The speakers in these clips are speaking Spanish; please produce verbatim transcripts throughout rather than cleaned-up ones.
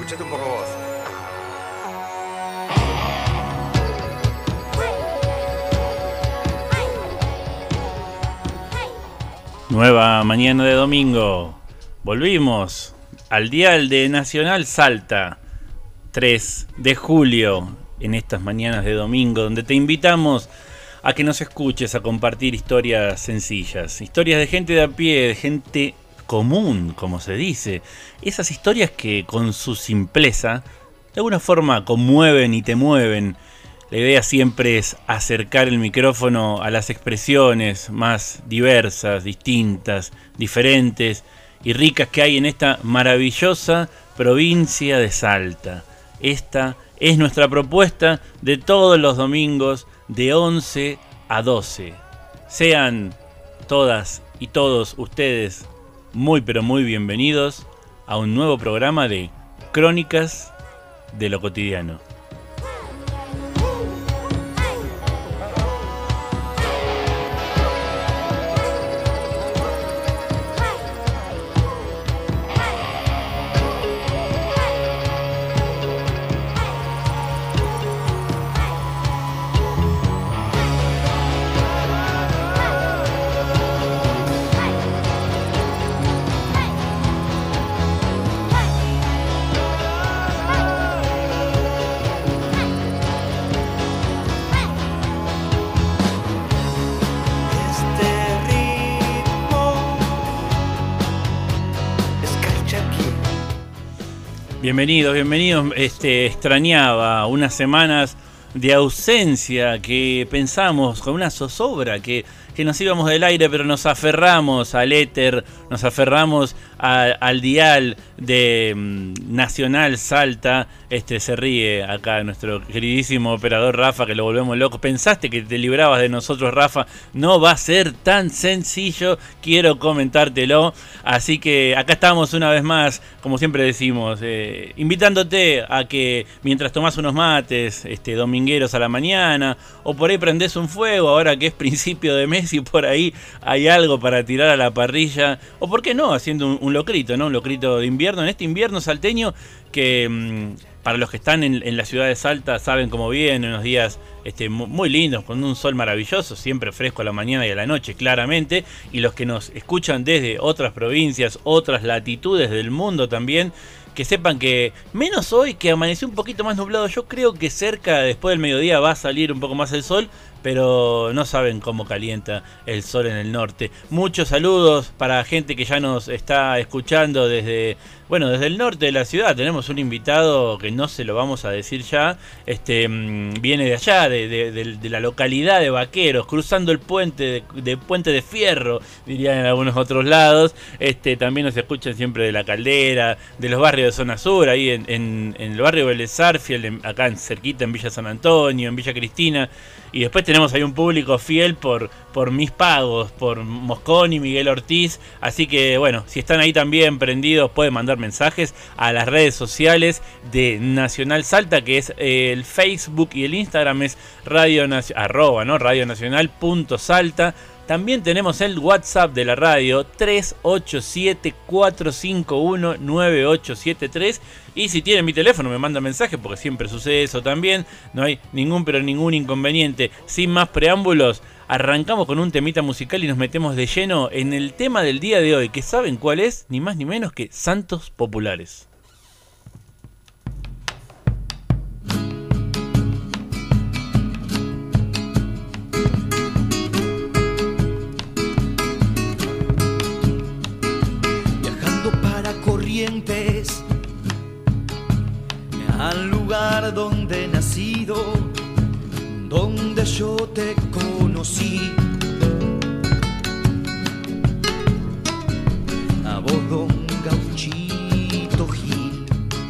Escuchate un poco vos. Nueva mañana de domingo. Volvimos al dial de Nacional Salta, tres de julio, en estas mañanas de domingo, donde te invitamos a que nos escuches, a compartir historias sencillas, historias de gente de a pie, de gente común, como se dice. Esas historias que con su simpleza, de alguna forma conmueven y te mueven. La idea siempre es acercar el micrófono a las expresiones más diversas, distintas, diferentes y ricas que hay en esta maravillosa provincia de Salta. Esta es nuestra propuesta de todos los domingos de once a doce. Sean todas y todos ustedes muy pero muy bienvenidos a un nuevo programa de Crónicas de lo Cotidiano. Bienvenidos, bienvenidos. Este, extrañaba unas semanas de ausencia que pensamos con una zozobra que, que nos íbamos del aire, pero nos aferramos al éter, nos aferramos a, al dial de um, Nacional Salta. Este se ríe acá nuestro queridísimo operador Rafa, que lo volvemos loco. ¿Pensaste que te librabas de nosotros, Rafa? No va a ser tan sencillo, quiero comentártelo. Así que acá estamos una vez más, como siempre decimos, eh, invitándote a que mientras tomás unos mates este, domingueros a la mañana, o por ahí prendés un fuego, ahora que es principio de mes y por ahí hay algo para tirar a la parrilla, o por qué no, haciendo un, un locrito, ¿no? Un locrito de invierno, en este invierno salteño que... Mmm, para los que están en, en la ciudad de Salta saben cómo vienen unos días este, muy lindos, con un sol maravilloso, siempre fresco a la mañana y a la noche, claramente. Y los que nos escuchan desde otras provincias, otras latitudes del mundo también, que sepan que, menos hoy que amaneció un poquito más nublado, yo creo que cerca, después del mediodía, va a salir un poco más el sol, pero no saben cómo calienta el sol en el norte. Muchos saludos para gente que ya nos está escuchando desde, bueno, desde el norte de la ciudad. Tenemos un invitado que no se lo vamos a decir ya, este viene de allá, de, de, de, de la localidad de Vaqueros, cruzando el puente de, de Puente de Fierro, dirían en algunos otros lados. Este también nos escuchan siempre de La Caldera, de los barrios de zona sur, ahí en, en, en el barrio Vélez Sarsfield, acá en cerquita en Villa San Antonio, en Villa Cristina. Y después tenemos ahí un público fiel por, por Mis Pagos, por Moscón y Miguel Ortiz. Así que bueno, si están ahí también prendidos, pueden mandar mensajes a las redes sociales de Nacional Salta, que es eh, el Facebook y el Instagram es radio arroba, ¿no? radionacional.salta. También tenemos el WhatsApp de la radio tres ocho siete, cuatro cinco uno, nueve ocho siete tres. Y si tienen mi teléfono me mandan mensaje, porque siempre sucede eso también. No hay ningún pero ningún inconveniente. Sin más preámbulos, arrancamos con un temita musical y nos metemos de lleno en el tema del día de hoy, que saben cuál es, ni más ni menos que Santos Populares. Al lugar donde he nacido, donde yo te conocí, a vos, don Gauchito Gil.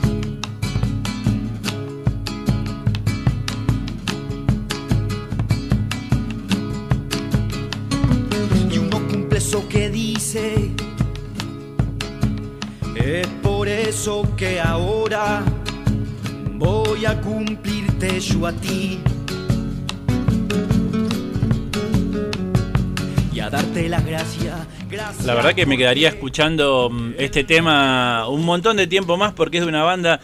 Y uno cumple eso que dice, es por eso que ahora voy a cumplirte yo a ti y a darte las gracias. Gracias. La verdad que me quedaría escuchando este tema un montón de tiempo más, porque es de una banda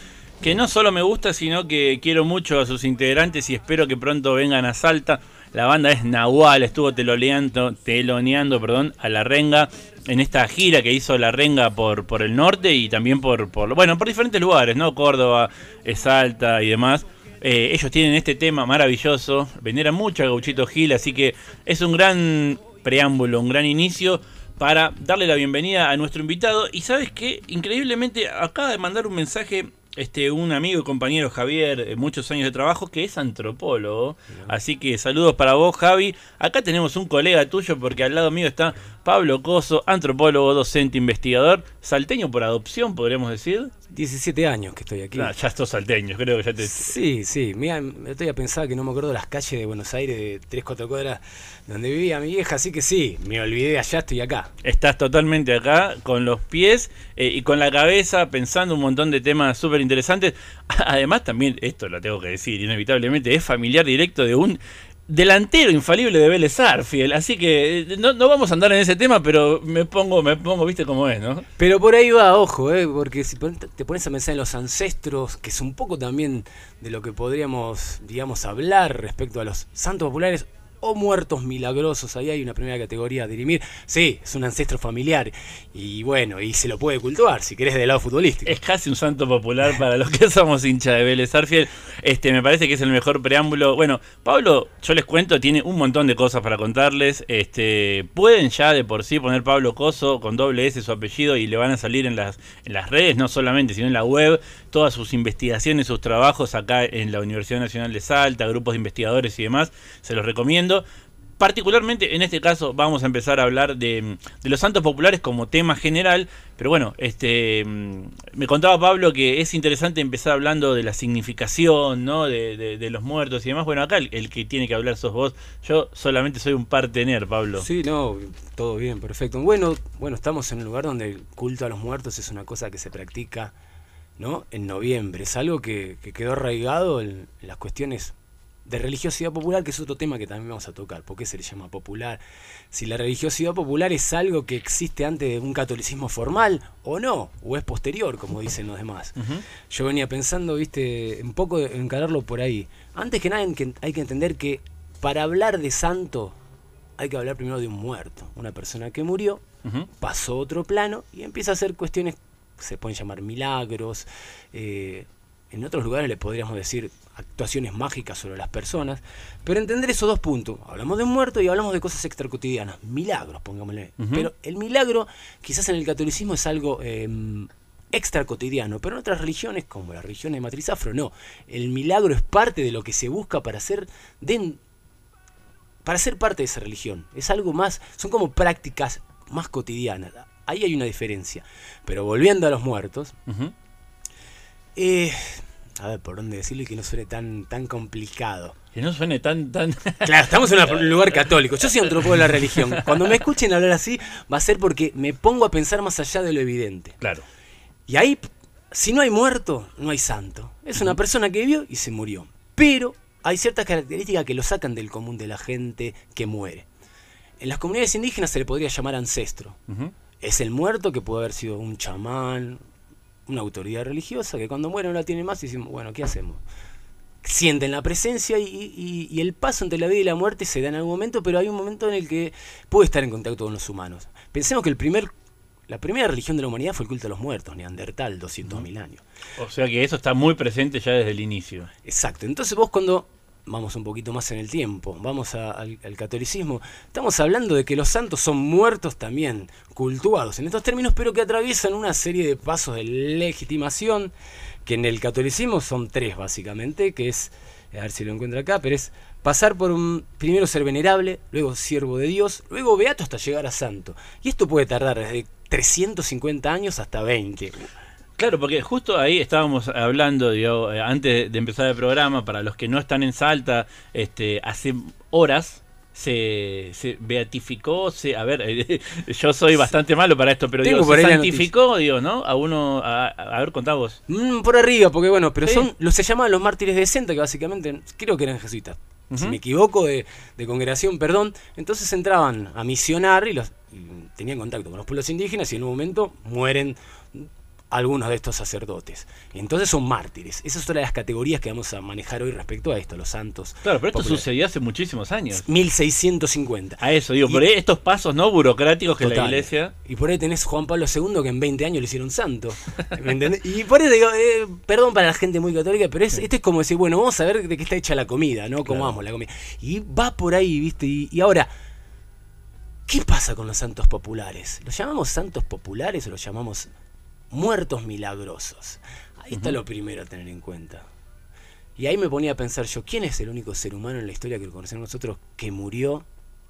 que no solo me gusta, sino que quiero mucho a sus integrantes y espero que pronto vengan a Salta. La banda es Nahual, estuvo teloneando, teloneando perdón, a La Renga en esta gira que hizo La Renga por, por el norte y también por, por, bueno, por diferentes lugares, ¿no? Córdoba, Salta y demás. Eh, ellos tienen este tema maravilloso, veneran mucho a Gauchito Gil, así que es un gran preámbulo, un gran inicio para darle la bienvenida a nuestro invitado. Y ¿sabes qué? Increíblemente acaba de mandar un mensaje este un amigo y compañero Javier, eh, muchos años de trabajo, que es antropólogo. Así que saludos para vos, Javi. Acá tenemos un colega tuyo porque al lado mío está Pablo Coso, antropólogo, docente, investigador, salteño por adopción, podríamos decir. diecisiete años que estoy aquí. Ah, ya estos salteños, creo que ya te... Sí, sí, mira, estoy a pensar que no me acuerdo de las calles de Buenos Aires, de tres, cuatro cuadras donde vivía mi vieja, así que sí, me olvidé, allá estoy acá. Estás totalmente acá, con los pies eh, y con la cabeza, pensando un montón de temas súper interesantes. Además también, esto lo tengo que decir, inevitablemente, es familiar directo de un delantero infalible de Vélez Sarsfield, así que no, no vamos a andar en ese tema, pero me pongo, me pongo, viste cómo es, ¿no? Pero por ahí va, ojo, eh, porque si te pones a pensar en los ancestros, que es un poco también de lo que podríamos, digamos, hablar respecto a los santos populares o muertos milagrosos, ahí hay una primera categoría a dirimir. Sí, es un ancestro familiar y bueno, y se lo puede cultivar si querés del lado futbolístico. Es casi un santo popular para los que somos hinchas de Vélez Sarsfield. Este, me parece que es el mejor preámbulo. Bueno, Pablo, yo les cuento, tiene un montón de cosas para contarles. Este, pueden ya de por sí poner Pablo Coso con doble S su apellido y le van a salir en las, en las redes, no solamente, sino en la web, todas sus investigaciones, sus trabajos acá en la Universidad Nacional de Salta, grupos de investigadores y demás. Se los recomiendo. Particularmente en este caso vamos a empezar a hablar de, de los santos populares como tema general, pero bueno, este me contaba Pablo que es interesante empezar hablando de la significación, ¿no? de, de, de los muertos y demás. Bueno, acá el, el que tiene que hablar sos vos, yo solamente soy un partener, Pablo. Sí, no, todo bien, perfecto. Bueno, bueno, estamos en un lugar donde el culto a los muertos es una cosa que se practica, ¿no? En noviembre, es algo que, que quedó arraigado en, en las cuestiones de religiosidad popular, que es otro tema que también vamos a tocar. ¿Por qué se le llama popular? Si la religiosidad popular es algo que existe antes de un catolicismo formal o no, o es posterior, como dicen los demás. Uh-huh. Yo venía pensando, viste, un poco de encararlo por ahí. Antes que nada hay que entender que para hablar de santo hay que hablar primero de un muerto, una persona que murió, uh-huh. pasó a otro plano y empieza a hacer cuestiones que se pueden llamar milagros. eh, En otros lugares le podríamos decir actuaciones mágicas sobre las personas, pero entender esos dos puntos. Hablamos de un muerto y hablamos de cosas extracotidianas, milagros, pongámosle. Uh-huh. Pero el milagro, quizás en el catolicismo es algo eh, extracotidiano, pero en otras religiones, como la religión de matriz afro, no. El milagro es parte de lo que se busca para ser, de, para ser parte de esa religión. Es algo más, son como prácticas más cotidianas. Ahí hay una diferencia. Pero volviendo a los muertos... Uh-huh. Eh, a ver, ¿por dónde decirlo y que no suene tan, tan complicado? Que no suene tan... tan... Claro, estamos en un lugar católico. Yo soy antropólogo de la religión. Cuando me escuchen hablar así, va a ser porque me pongo a pensar más allá de lo evidente. Claro. Y ahí, si no hay muerto, no hay santo. Es una persona que vivió y se murió. Pero hay ciertas características que lo sacan del común de la gente que muere. En las comunidades indígenas se le podría llamar ancestro. Uh-huh. Es el muerto que puede haber sido un chamán, una autoridad religiosa, que cuando muere no la tiene más y decimos, bueno, ¿qué hacemos? Sienten la presencia y, y, y el paso entre la vida y la muerte se da en algún momento, pero hay un momento en el que puede estar en contacto con los humanos. Pensemos que el primer, la primera religión de la humanidad fue el culto a los muertos, Neandertal, doscientos mil años. O sea que eso está muy presente ya desde el inicio. Exacto. Entonces vos cuando... Vamos un poquito más en el tiempo, vamos a, al, al catolicismo. Estamos hablando de que los santos son muertos también, cultuados en estos términos, pero que atraviesan una serie de pasos de legitimación, que en el catolicismo son tres básicamente, que es, a ver si lo encuentro acá, pero es pasar por un, primero ser venerable, luego siervo de Dios, luego beato hasta llegar a santo. Y esto puede tardar desde trescientos cincuenta años hasta veinte. Claro, porque justo ahí estábamos hablando, digo, antes de empezar el programa, para los que no están en Salta, este, hace horas se, se beatificó, se, a ver, eh, yo soy bastante malo para esto, pero digo, se santificó, digo, ¿no? A uno, a, a ver, contá vos. Mm, por arriba, porque bueno, pero sí. son, los se llamaban los mártires de Senta, que básicamente creo que eran jesuitas. Uh-huh. Si me equivoco de, de congregación, perdón. Entonces entraban a misionar y, los, y tenían contacto con los pueblos indígenas y en un momento mueren algunos de estos sacerdotes. Entonces son mártires. Esas son las categorías que vamos a manejar hoy respecto a esto, los santos. Claro, pero esto populares. sucedió hace muchísimos años. mil seiscientos cincuenta. A eso, digo, Y- por ahí estos pasos no burocráticos que Total. la iglesia... Y por ahí tenés Juan Pablo segundo que en veinte años lo hicieron santo. ¿Me entendés? Y por eso digo, eh, perdón para la gente muy católica, pero es, esto es como decir, bueno, vamos a ver de qué está hecha la comida, ¿no? Cómo Claro. vamos la comida. Y va por ahí, ¿viste? Y, y ahora, ¿qué pasa con los santos populares? ¿Los llamamos santos populares o los llamamos muertos milagrosos? Ahí está Ujú. lo primero a tener en cuenta. Y ahí me ponía a pensar yo, ¿quién es el único ser humano en la historia que conocemos nosotros que murió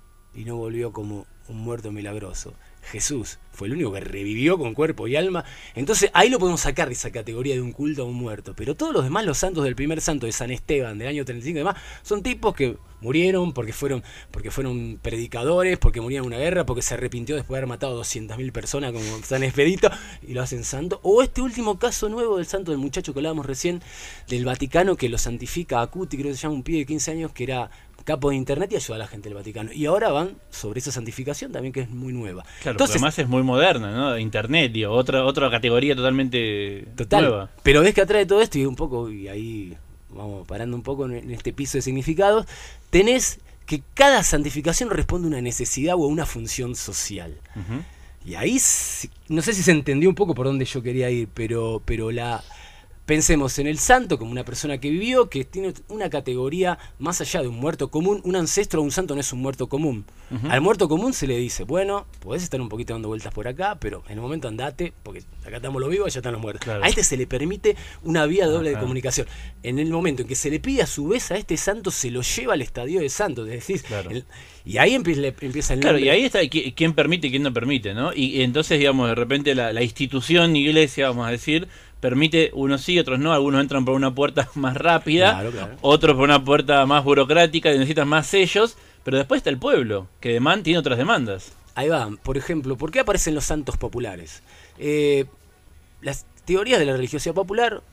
y no volvió como un muerto milagroso? Jesús fue el único que revivió con cuerpo y alma. Entonces ahí lo podemos sacar de esa categoría de un culto a un muerto. Pero todos los demás, los santos del primer santo de San Esteban del año treinta y cinco y demás, son tipos que murieron porque fueron, porque fueron predicadores, porque murieron en una guerra, porque se arrepintió después de haber matado doscientas mil personas como San Expedito y lo hacen santo. O este último caso nuevo del santo del muchacho que hablábamos recién del Vaticano, que lo santifica Acuti, creo que se llama, un pibe de quince años que era capo de internet y ayuda a la gente del Vaticano. Y ahora van sobre esa santificación también, que es muy nueva. Claro, Entonces, pero además es muy moderna, ¿no? Internet, digo, otra, otra categoría totalmente total. nueva. Pero ves que atrás de todo esto, y un poco, y ahí vamos parando un poco en, en este piso de significados, tenés que cada santificación responde a una necesidad o a una función social. Ujú. Y ahí, sí- no sé si se entendió un poco por dónde yo quería ir, pero, pero la pensemos en el santo como una persona que vivió, que tiene una categoría más allá de un muerto común. Un ancestro o un santo no es un muerto común. Ujú. Al muerto común se le dice, bueno, podés estar un poquito dando vueltas por acá, pero en el momento andate, porque acá estamos los vivos, allá están los muertos. Claro. A este se le permite una vía doble de Ajá. comunicación. En el momento en que se le pide a su vez a este santo, se lo lleva al estadio de santos. Es decir, Claro. el- y ahí empieza, empieza el Claro, nombre. y ahí está qui- quién permite y quién no permite, ¿no? Y entonces, digamos, de repente la, la institución iglesia, vamos a decir, permite, unos sí, otros no, algunos entran por una puerta más rápida, Claro, claro. otros por una puerta más burocrática, que necesitan más sellos, pero después está el pueblo, que deman- tiene otras demandas. Ahí va, por ejemplo, ¿por qué aparecen los santos populares? Eh, las teorías de la religiosidad popular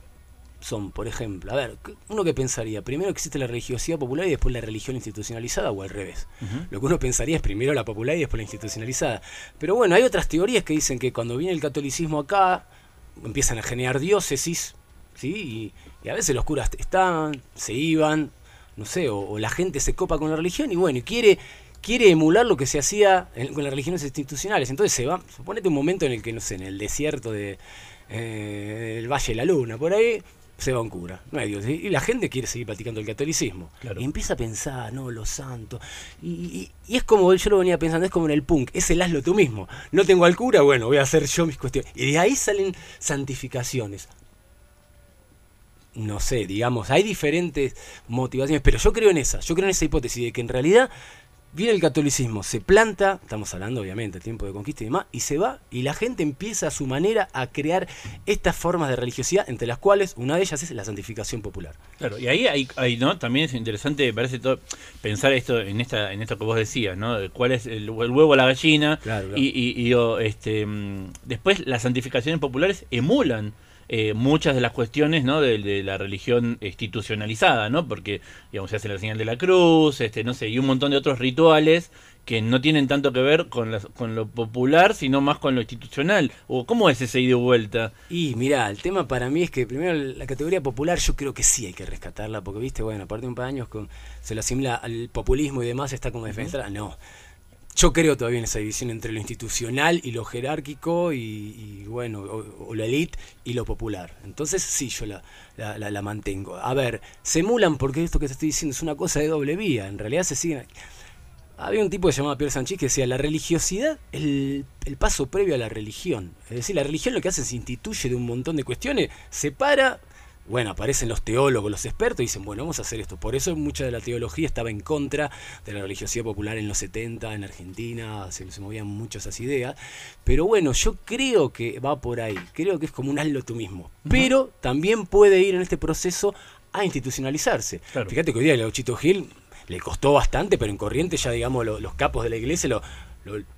son, por ejemplo, a ver, uno que pensaría, primero existe la religiosidad popular y después la religión institucionalizada, o al revés. Ujú. Lo que uno pensaría es primero la popular y después la institucionalizada. Pero bueno, hay otras teorías que dicen que cuando viene el catolicismo acá, empiezan a generar diócesis, ¿sí? Y, y a veces los curas estaban, se iban, no sé, o, o la gente se copa con la religión y bueno, y quiere, quiere emular lo que se hacía en- con las religiones institucionales. Entonces se va, suponete un momento en el que, no sé, en el desierto de, eh, del Valle de la Luna, por ahí, se va un cura, no hay Dios. Y la gente quiere seguir practicando el catolicismo. Claro. Y empieza a pensar, no, los santos. Y, y- y es como, yo lo venía pensando, es como en el punk, es el hazlo tú mismo. No tengo al cura, bueno, voy a hacer yo mis cuestiones. Y de ahí salen santificaciones. No sé, digamos, hay diferentes motivaciones, pero yo creo en esa, yo creo en esa hipótesis de que en realidad viene el catolicismo, se planta, estamos hablando obviamente del tiempo de conquista y demás, y se va, y la gente empieza a su manera a crear estas formas de religiosidad, entre las cuales una de ellas es la santificación popular. Claro, y ahí hay, hay, ¿no? También es interesante, me parece, todo, pensar esto en esta en esto que vos decías, ¿no? De cuál es el, el huevo o la gallina. Claro, claro. Y, y, y, o, este, mm, después las santificaciones populares emulan eh, muchas de las cuestiones, ¿no? de, de la religión institucionalizada, ¿no? Porque, digamos, se hace la señal de la cruz, este, no sé, y un montón de otros rituales que no tienen tanto que ver con, las, con lo popular, sino más con lo institucional. ¿O cómo es ese ida y vuelta? Y mirá, el tema para mí es que primero la categoría popular yo creo que sí hay que rescatarla, porque viste, bueno, aparte de un par de años con, se lo asimila al populismo y demás, está como defensa. No, yo creo todavía en esa división entre lo institucional y lo jerárquico y, y bueno, o, o lo elite y lo popular. Entonces sí, yo la, la, la, la mantengo. A ver, se emulan porque esto que te estoy diciendo es una cosa de doble vía, en realidad se siguen... Había un tipo que se llamaba Pierre Sanchis que decía, la religiosidad es el, el paso previo a la religión. Es decir, la religión lo que hace es instituye de un montón de cuestiones, separa, bueno, aparecen los teólogos, los expertos y dicen, bueno, vamos a hacer esto. Por eso mucha de la teología estaba en contra de la religiosidad popular en los setenta, en Argentina, se, se movían mucho esas ideas. Pero bueno, yo creo que va por ahí, creo que es como un hazlo tú mismo. Uh-huh. Pero también puede ir en este proceso a institucionalizarse. Claro. Fíjate que hoy día el Gauchito Gil... le costó bastante, pero en Corrientes ya, digamos, lo, los capos de la iglesia lo, lo,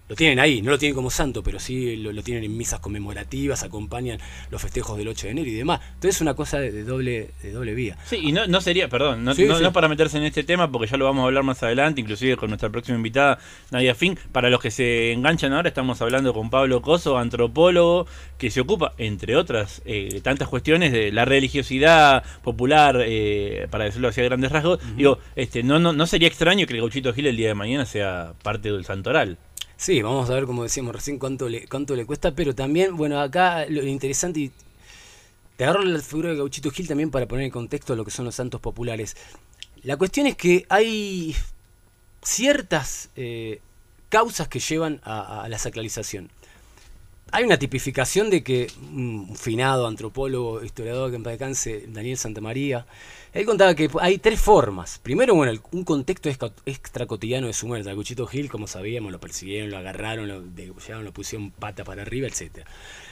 lo tienen ahí, no lo tienen como santo, pero sí lo, lo tienen en misas conmemorativas, acompañan los festejos del ocho de enero y demás. Entonces es una cosa de, de doble de doble vía. Sí, y no, no sería, perdón, no, sí, no, sí. no para meterse en este tema, porque ya lo vamos a hablar más adelante, inclusive con nuestra próxima invitada, Nadia Fink. Para los que se enganchan ahora, estamos hablando con Pablo Coso, antropólogo, que se ocupa, entre otras eh, tantas cuestiones, de la religiosidad popular, eh, para decirlo así a grandes rasgos. Uh-huh. Digo, este, no, no, no sería extraño que el Gauchito Gil el día de mañana sea parte del santoral. Sí, vamos a ver, como decíamos recién, cuánto le, cuánto le cuesta, pero también, bueno, acá lo interesante, y te agarro la figura de Gauchito Gil también para poner en contexto lo que son los santos populares. La cuestión es que hay ciertas eh, causas que llevan a, a la sacralización. Hay una tipificación de que un finado antropólogo, historiador que en paz descanse, Daniel Santamaría, él contaba que hay tres formas. Primero, bueno, un contexto extra cotidiano de su muerte. Al Gauchito Gil, como sabíamos, lo persiguieron, lo agarraron, lo degollaron, lo pusieron pata para arriba, etcétera.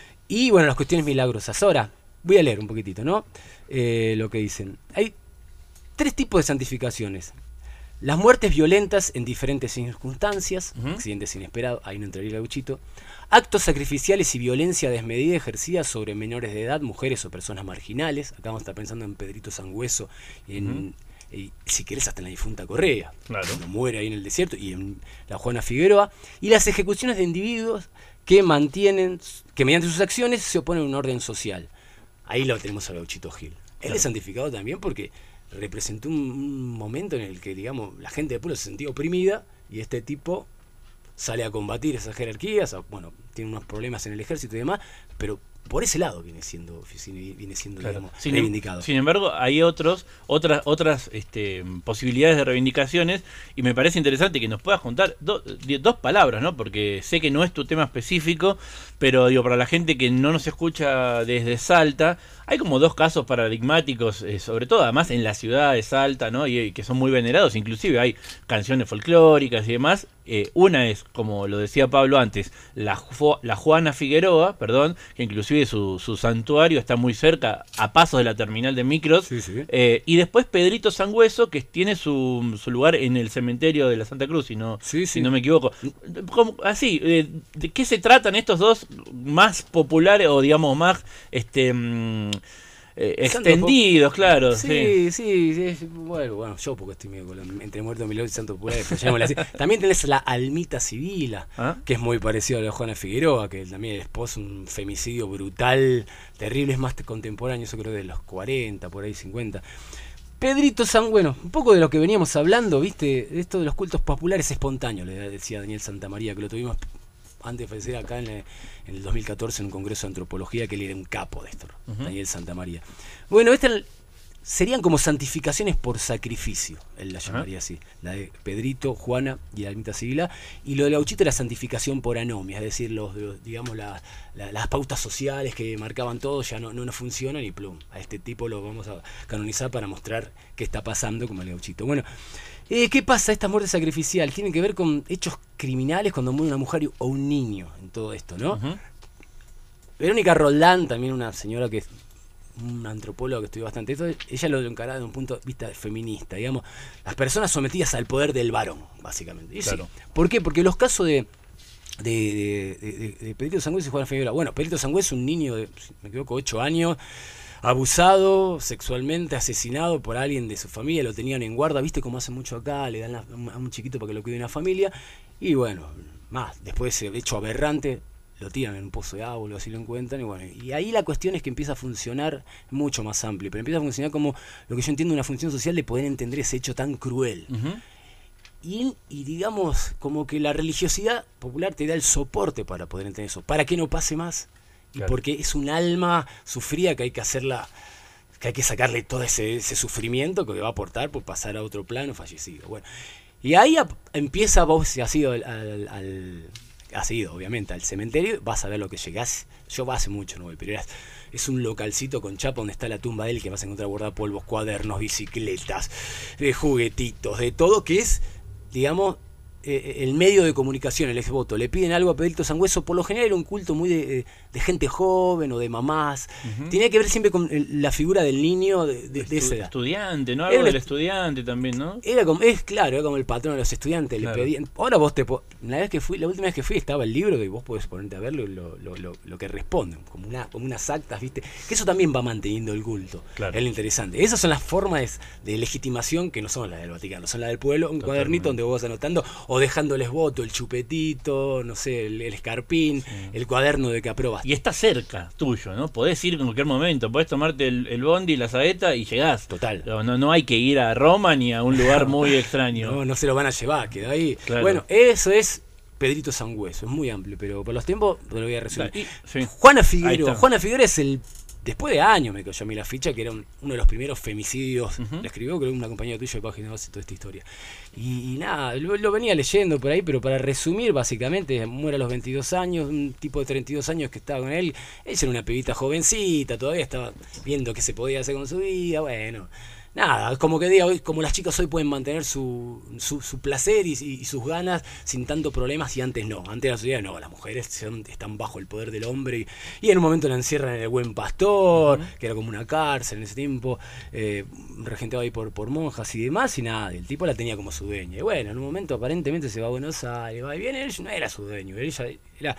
Y bueno, las cuestiones milagrosas. Ahora, voy a leer un poquitito, ¿no? Eh, lo que dicen. Hay tres tipos de santificaciones. Las muertes violentas en diferentes circunstancias, uh-huh. accidentes inesperados, ahí no entraría el Gauchito. Actos sacrificiales y violencia desmedida ejercida sobre menores de edad, mujeres o personas marginales. Acá vamos a estar pensando en Pedrito Sangüeso, y en, uh-huh. y, si querés hasta en la difunta Correa, claro. cuando muere ahí en el desierto, y en la Juana Figueroa. Y las ejecuciones de individuos que mantienen, que mediante sus acciones se oponen a un orden social. Ahí lo tenemos al Gauchito Gil. Él claro. es santificado también porque representó un, un momento en el que, digamos, la gente de pueblo se sentía oprimida y este tipo sale a combatir esas jerarquías. Bueno, tiene unos problemas en el ejército y demás, pero por ese lado viene siendo viene siendo claro. digamos, sin, reivindicado. Sin embargo, hay otros otras otras este, posibilidades de reivindicaciones, y me parece interesante que nos puedas contar do, dos palabras, ¿no? Porque sé que no es tu tema específico, pero digo, para la gente que no nos escucha desde Salta, hay como dos casos paradigmáticos, eh, sobre todo además en la ciudad de Salta, ¿no? Y, y que son muy venerados, inclusive hay canciones folclóricas y demás. Eh, una es, como lo decía Pablo antes, la, la Juana Figueroa, perdón, que inclusive su, su santuario está muy cerca, a pasos de la terminal de micros. Sí, sí. Eh, y después Pedrito Sangüeso, que tiene su, su lugar en el cementerio de la Santa Cruz, si no, sí, sí. si no me equivoco. Como, así, eh, ¿de qué se tratan estos dos más populares o digamos más este mmm, eh, extendidos, claro? Sí, sí, sí, sí, bueno, bueno, yo porque estoy medio con la, entre muertos milagros y santos populares, pues así. También tenés la Almita Sibila, ¿ah? Que es muy parecido a la Juana Figueroa, que también el esposo, un femicidio brutal, terrible, es más contemporáneo, yo creo de los cuarenta, por ahí cincuenta. Pedrito San, bueno, un poco de lo que veníamos hablando, viste, esto de los cultos populares espontáneos, le decía Daniel Santamaría, que lo tuvimos antes de fallecer acá en el, en el dos mil catorce en un congreso de antropología, que él era un capo de esto, uh-huh. Daniel Santamaría. Bueno, estas serían como santificaciones por sacrificio, él la llamaría uh-huh. así, la de Pedrito, Juana y la Almita Sibila, y lo de Gauchito era santificación por anomia, es decir, los, los digamos la, la, las pautas sociales que marcaban todo ya no, no, no funcionan y plum, a este tipo lo vamos a canonizar para mostrar qué está pasando como el Gauchito. Bueno, Eh, ¿qué pasa? Esta muerte sacrificial tiene que ver con hechos criminales cuando muere una mujer o un niño en todo esto, ¿no? Uh-huh. Verónica Roldán, también una señora que es una antropóloga que estudió bastante esto, ella lo encaraba desde un punto de vista feminista, digamos, las personas sometidas al poder del varón, básicamente. Y claro. Sí. ¿Por qué? Porque los casos de de, de, de, de Pedrito Sangüeso y Juana Figueroa, bueno, Pedrito Sangüeso es un niño de, si me equivoco, ocho años, abusado sexualmente, asesinado por alguien de su familia, lo tenían en guarda, viste como hace mucho acá, le dan a un chiquito para que lo cuide una familia, y bueno, más, después de ese hecho aberrante, lo tiran en un pozo de agua, así lo encuentran, y bueno, y ahí la cuestión es que empieza a funcionar mucho más amplio, pero empieza a funcionar como lo que yo entiendo una función social de poder entender ese hecho tan cruel. Uh-huh. Y, y digamos, como que la religiosidad popular te da el soporte para poder entender eso, para que no pase más. Claro. Porque es un alma sufrida que hay que hacerla, que hay que sacarle todo ese, ese sufrimiento que va a aportar por pasar a otro plano fallecido. Bueno, y ahí a, empieza, vos si has ido al, al, al has ido obviamente al cementerio, vas a ver lo que llegás. Yo hace mucho no voy, pero era, es un localcito con chapa donde está la tumba de él, que vas a encontrar guardapolvos, cuadernos, bicicletas, de juguetitos, de todo, que es, digamos, eh, el medio de comunicación, el exvoto, le piden algo a Pedrito Sangüeso, por lo general era un culto muy de, de gente joven o de mamás. Uh-huh. Tenía que ver siempre con el, la figura del niño de, de, de esa edad. Estudiante, ¿no? Algo era del estudiante también, ¿no? Era como, es claro, era como el patrón de los estudiantes. Claro. Le pedían. Ahora vos te. La vez que fui, la última vez que fui estaba el libro que vos podés ponerte a verlo lo, lo, lo, lo que responden, como una, como unas actas, ¿viste? Que eso también va manteniendo el culto. Claro. Es lo interesante. Esas son las formas de legitimación que no son las del Vaticano, son las del pueblo, un Totalmente. Cuadernito donde vos vas anotando o dejándoles voto, el chupetito, no sé, el, el escarpín, sí. el cuaderno de que aprobas. Y está cerca tuyo, ¿no? Podés ir en cualquier momento, podés tomarte el, el bondi, la saeta y llegás. Total. No, no, no hay que ir a Roma ni a un lugar muy extraño. No, no se lo van a llevar, quedó ahí. Claro. Bueno, eso es Pedrito Sangüeso, es muy amplio, pero por los tiempos te lo voy a resumir. Y, sí. Juana Figueroa, Juana Figueroa es el... Después de años me cayó a mí la ficha, que era un, uno de los primeros femicidios. Uh-huh. La escribió, creo que una compañera tuya de Página doce, toda esta historia. Y, y nada, lo, lo venía leyendo por ahí, pero para resumir, básicamente, muere a los veintidós años, un tipo de treinta y dos años que estaba con él. Ella era una pibita jovencita, todavía estaba viendo qué se podía hacer con su vida, bueno... Nada, como que diga, como las chicas hoy pueden mantener su, su, su placer y, y sus ganas sin tanto problemas y antes no. Antes la sociedad no, las mujeres son, están bajo el poder del hombre y, y en un momento la encierran en el Buen Pastor, uh-huh. que era como una cárcel en ese tiempo, eh, regenteado ahí por, por monjas y demás, y nada, el tipo la tenía como su dueña. Y bueno, en un momento aparentemente se va a Buenos Aires, va y viene, él no era su dueño, ella era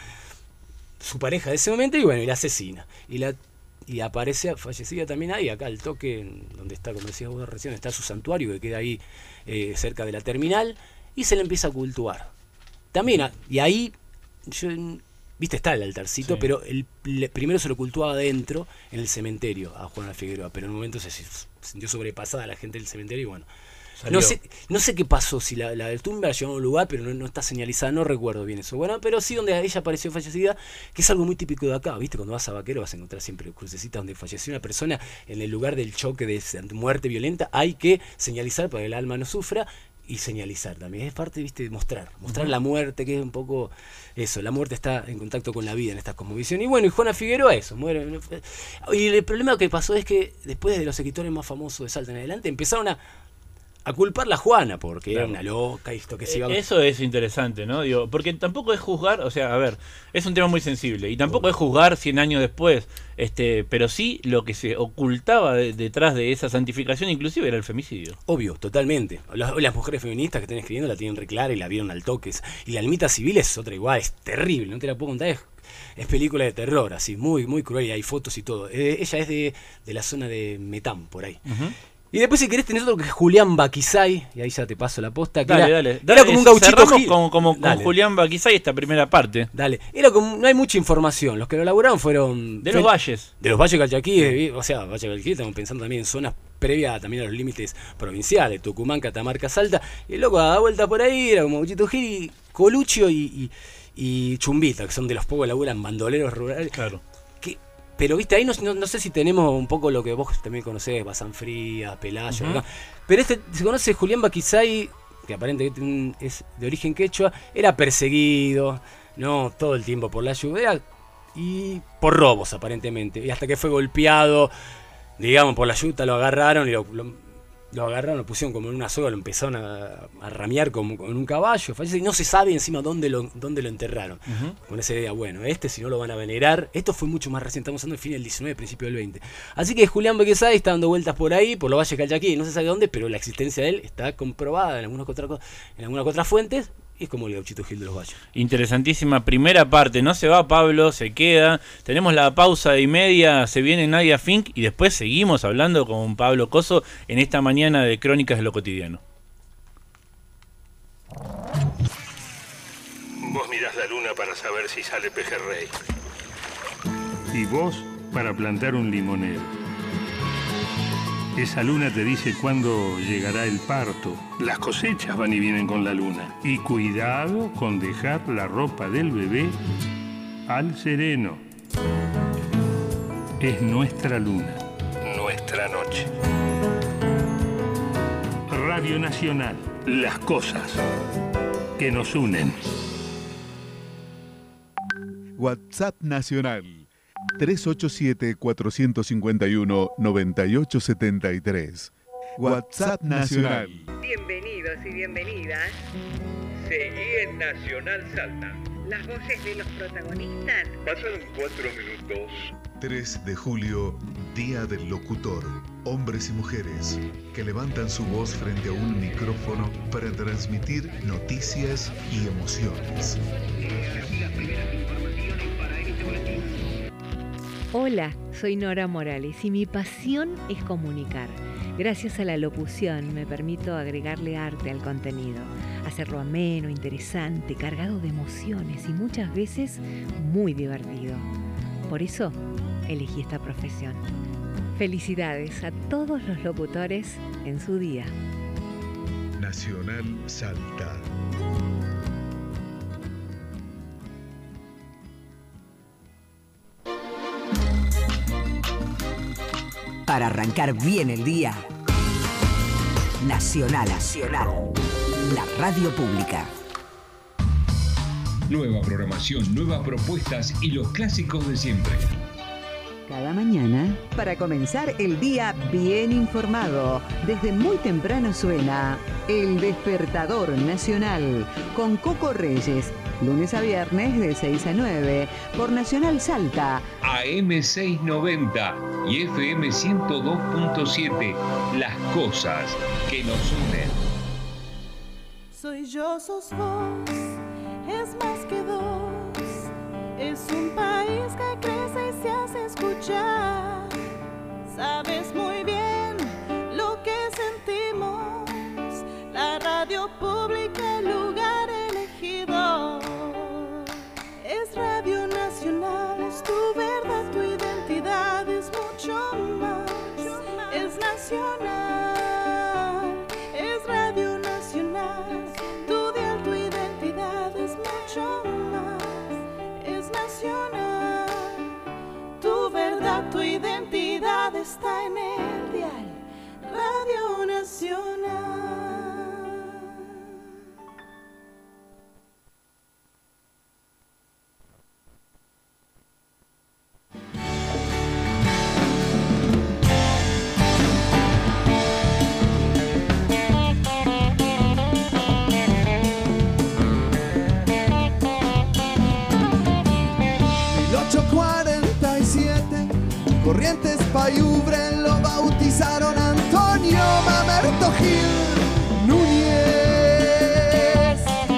su pareja de ese momento y bueno, y la asesina. Y la Y aparece fallecida también ahí, acá al toque, donde está, como decías vos recién, está su santuario que queda ahí eh, cerca de la terminal, y se le empieza a cultuar. También, y ahí, yo, viste, está el altarcito, sí. pero el, le, primero se lo cultuaba adentro, en el cementerio, a Juana Figueroa, pero en un momento se, se sintió sobrepasada la gente del cementerio y bueno. No sé, no sé qué pasó, si la, la tumba la llevó a un lugar, pero no, no está señalizada, no recuerdo bien eso. Bueno, pero sí donde ella apareció fallecida, que es algo muy típico de acá, ¿viste? Cuando vas a Vaquero vas a encontrar siempre crucecitas donde falleció una persona en el lugar del choque de muerte violenta. Hay que señalizar para que el alma no sufra y señalizar también. Es parte, ¿viste? De mostrar, mostrar uh-huh. la muerte, que es un poco eso. La muerte está en contacto con la vida en estas cosmovisiones. Y bueno, y Juana Figueroa eso, muere. Y el problema que pasó es que después de los escritores más famosos de Salta en adelante, empezaron a a culparla a Juana porque claro. era una loca y esto que se iba a... Eso es interesante, ¿no? Digo, porque tampoco es juzgar, o sea, a ver, es un tema muy sensible y tampoco oh. es juzgar cien años después, este, pero sí lo que se ocultaba de, detrás de esa santificación inclusive era el femicidio. Obvio, totalmente. Las, las mujeres feministas que están escribiendo la tienen re clara y la vieron al toque. Y la Almita Civil es otra igual, es terrible, no te la puedo contar, es, es película de terror, así, muy, muy cruel y hay fotos y todo. Eh, ella es de, de la zona de Metán, por ahí. Uh-huh. Y después si querés tenés otro que es Julián Baquisay, y ahí ya te paso la posta. Que dale, era, dale, era dale. como un gauchito. Cerramos como, como con Julián Baquisay esta primera parte. Dale, era como, no hay mucha información. Los que lo elaboraron fueron... De los valles. De los valles Calchaquí, o sea, Valle Calchaquí, estamos pensando también en zonas previas también a los límites provinciales, Tucumán, Catamarca, Salta. Y el loco daba vuelta por ahí, era como Gauchito Gil, Coluccio y, y, y Chumbita, que son de los pocos que laburan bandoleros rurales. Claro. Pero viste, ahí no, no, no sé si tenemos un poco lo que vos también conocés, Bazanfría, Pelayo, uh-huh. pero este se conoce Julián Baquisay, que aparentemente es de origen quechua, era perseguido, no todo el tiempo por la lluvia y por robos aparentemente, y hasta que fue golpeado, digamos, por la yuta, lo agarraron y lo, lo, lo agarraron, lo pusieron como en una soga, lo empezaron a, a ramear como con un caballo, y no se sabe encima dónde lo, dónde lo enterraron. Uh-huh. Con esa idea, bueno, este si no lo van a venerar, esto fue mucho más reciente, estamos hablando del fin del diecinueve, principio del veinte. Así que Julián Baquisay está dando vueltas por ahí, por los valles Calchaquí, no se sabe dónde, pero la existencia de él está comprobada en algunas otras, en algunas otras fuentes. Es como el Gauchito Gil de los Valles. Interesantísima primera parte. No se va Pablo, se queda. Tenemos la pausa de y media. Se viene Nadia Fink. Y después seguimos hablando con Pablo Coso en esta mañana de Crónicas de lo Cotidiano. Vos mirás la luna para saber si sale pejerrey. Y vos para plantar un limonero. Esa luna te dice cuándo llegará el parto. Las cosechas van y vienen con la luna. Y cuidado con dejar la ropa del bebé al sereno. Es nuestra luna. Nuestra noche. Radio Nacional. Las cosas que nos unen. WhatsApp Nacional. tres ocho siete, cuatro cinco uno, nueve ocho siete tres. WhatsApp Nacional. Bienvenidos y bienvenidas. Seguí en Nacional Salta. Las voces de los protagonistas. Pasaron cuatro minutos. tres de julio, Día del Locutor. Hombres y mujeres que levantan su voz frente a un micrófono para transmitir noticias y emociones. Hola, soy Nora Morales y mi pasión es comunicar. Gracias a la locución me permito agregarle arte al contenido, hacerlo ameno, interesante, cargado de emociones y muchas veces muy divertido. Por eso elegí esta profesión. Felicidades a todos los locutores en su día. Nacional Salta. Para arrancar bien el día, Nacional, Nacional, la radio pública. Nueva programación, nuevas propuestas y los clásicos de siempre. Cada mañana, para comenzar el día bien informado, desde muy temprano suena El Despertador Nacional con Coco Reyes, lunes a viernes de seis a nueve, por Nacional Salta. A M seiscientos noventa y F M ciento dos punto siete, las cosas que nos unen. Soy yo, sos vos, es más que dos. Es un país que crece y se hace escuchar. Sabes muy bien lo que sentimos. La radio pública, el lugar elegido. Es Radio Nacional, es tu verdad, tu identidad es mucho más. Es nacional, es Radio Nacional. Tu dial, tu identidad es mucho más. Es nacional, tu verdad, tu identidad está en el dial. Radio Nacional. Corrientes Payubre lo bautizaron Antonio Mamerto Gil Núñez.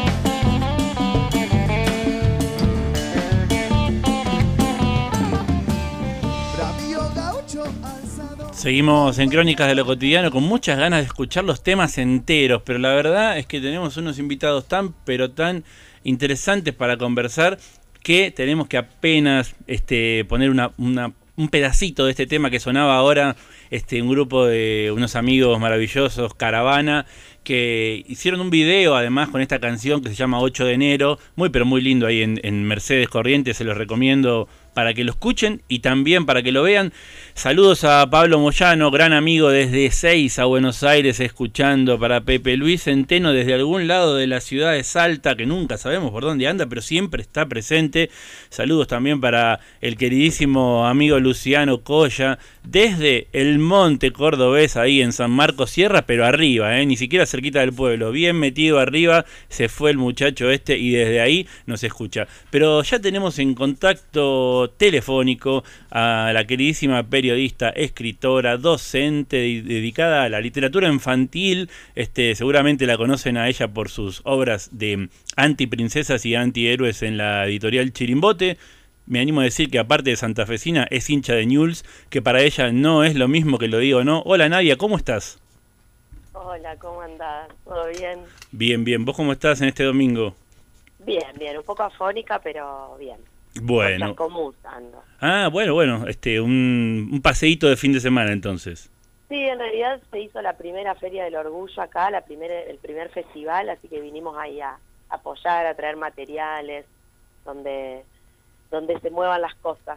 Bravío gaucho alzado. Seguimos en Crónicas de lo Cotidiano con muchas ganas de escuchar los temas enteros, pero la verdad es que tenemos unos invitados tan pero tan interesantes para conversar que tenemos que apenas este, poner una, una un pedacito de este tema que sonaba ahora, este, un grupo de unos amigos maravillosos, Caravana, que hicieron un video además con esta canción que se llama ocho de enero, muy pero muy lindo ahí en, en Mercedes Corrientes, se los recomiendo para que lo escuchen y también para que lo vean. Saludos a Pablo Moyano, gran amigo desde Ezeiza, Buenos Aires, escuchando para Pepe Luis Centeno desde algún lado de la ciudad de Salta, que nunca sabemos por dónde anda, pero siempre está presente. Saludos también para el queridísimo amigo Luciano Colla, desde el Monte Cordobés, ahí en San Marcos Sierra, pero arriba, ¿eh? Ni siquiera cerquita del pueblo, bien metido arriba, se fue el muchacho este y desde ahí nos escucha. Pero ya tenemos en contacto telefónico a la queridísima periodista, escritora, docente dedicada a la literatura infantil. Este, seguramente la conocen a ella por sus obras de antiprincesas y antihéroes en la editorial Chirimbote. Me animo a decir que aparte de santafesina es hincha de Newell's, que para ella no es lo mismo que lo digo, ¿no? Hola Nadia, ¿cómo estás? Hola, ¿cómo andás? ¿Todo bien? Bien, bien. ¿Vos cómo estás en este domingo? Bien, bien. Un poco afónica, pero bien. Bueno. Ando. Ah, bueno, bueno. Este, un, un paseíto de fin de semana entonces. Sí, en realidad se hizo la primera Feria del Orgullo acá, la primera, el primer festival, así que vinimos ahí a apoyar, a traer materiales, donde, donde se muevan las cosas.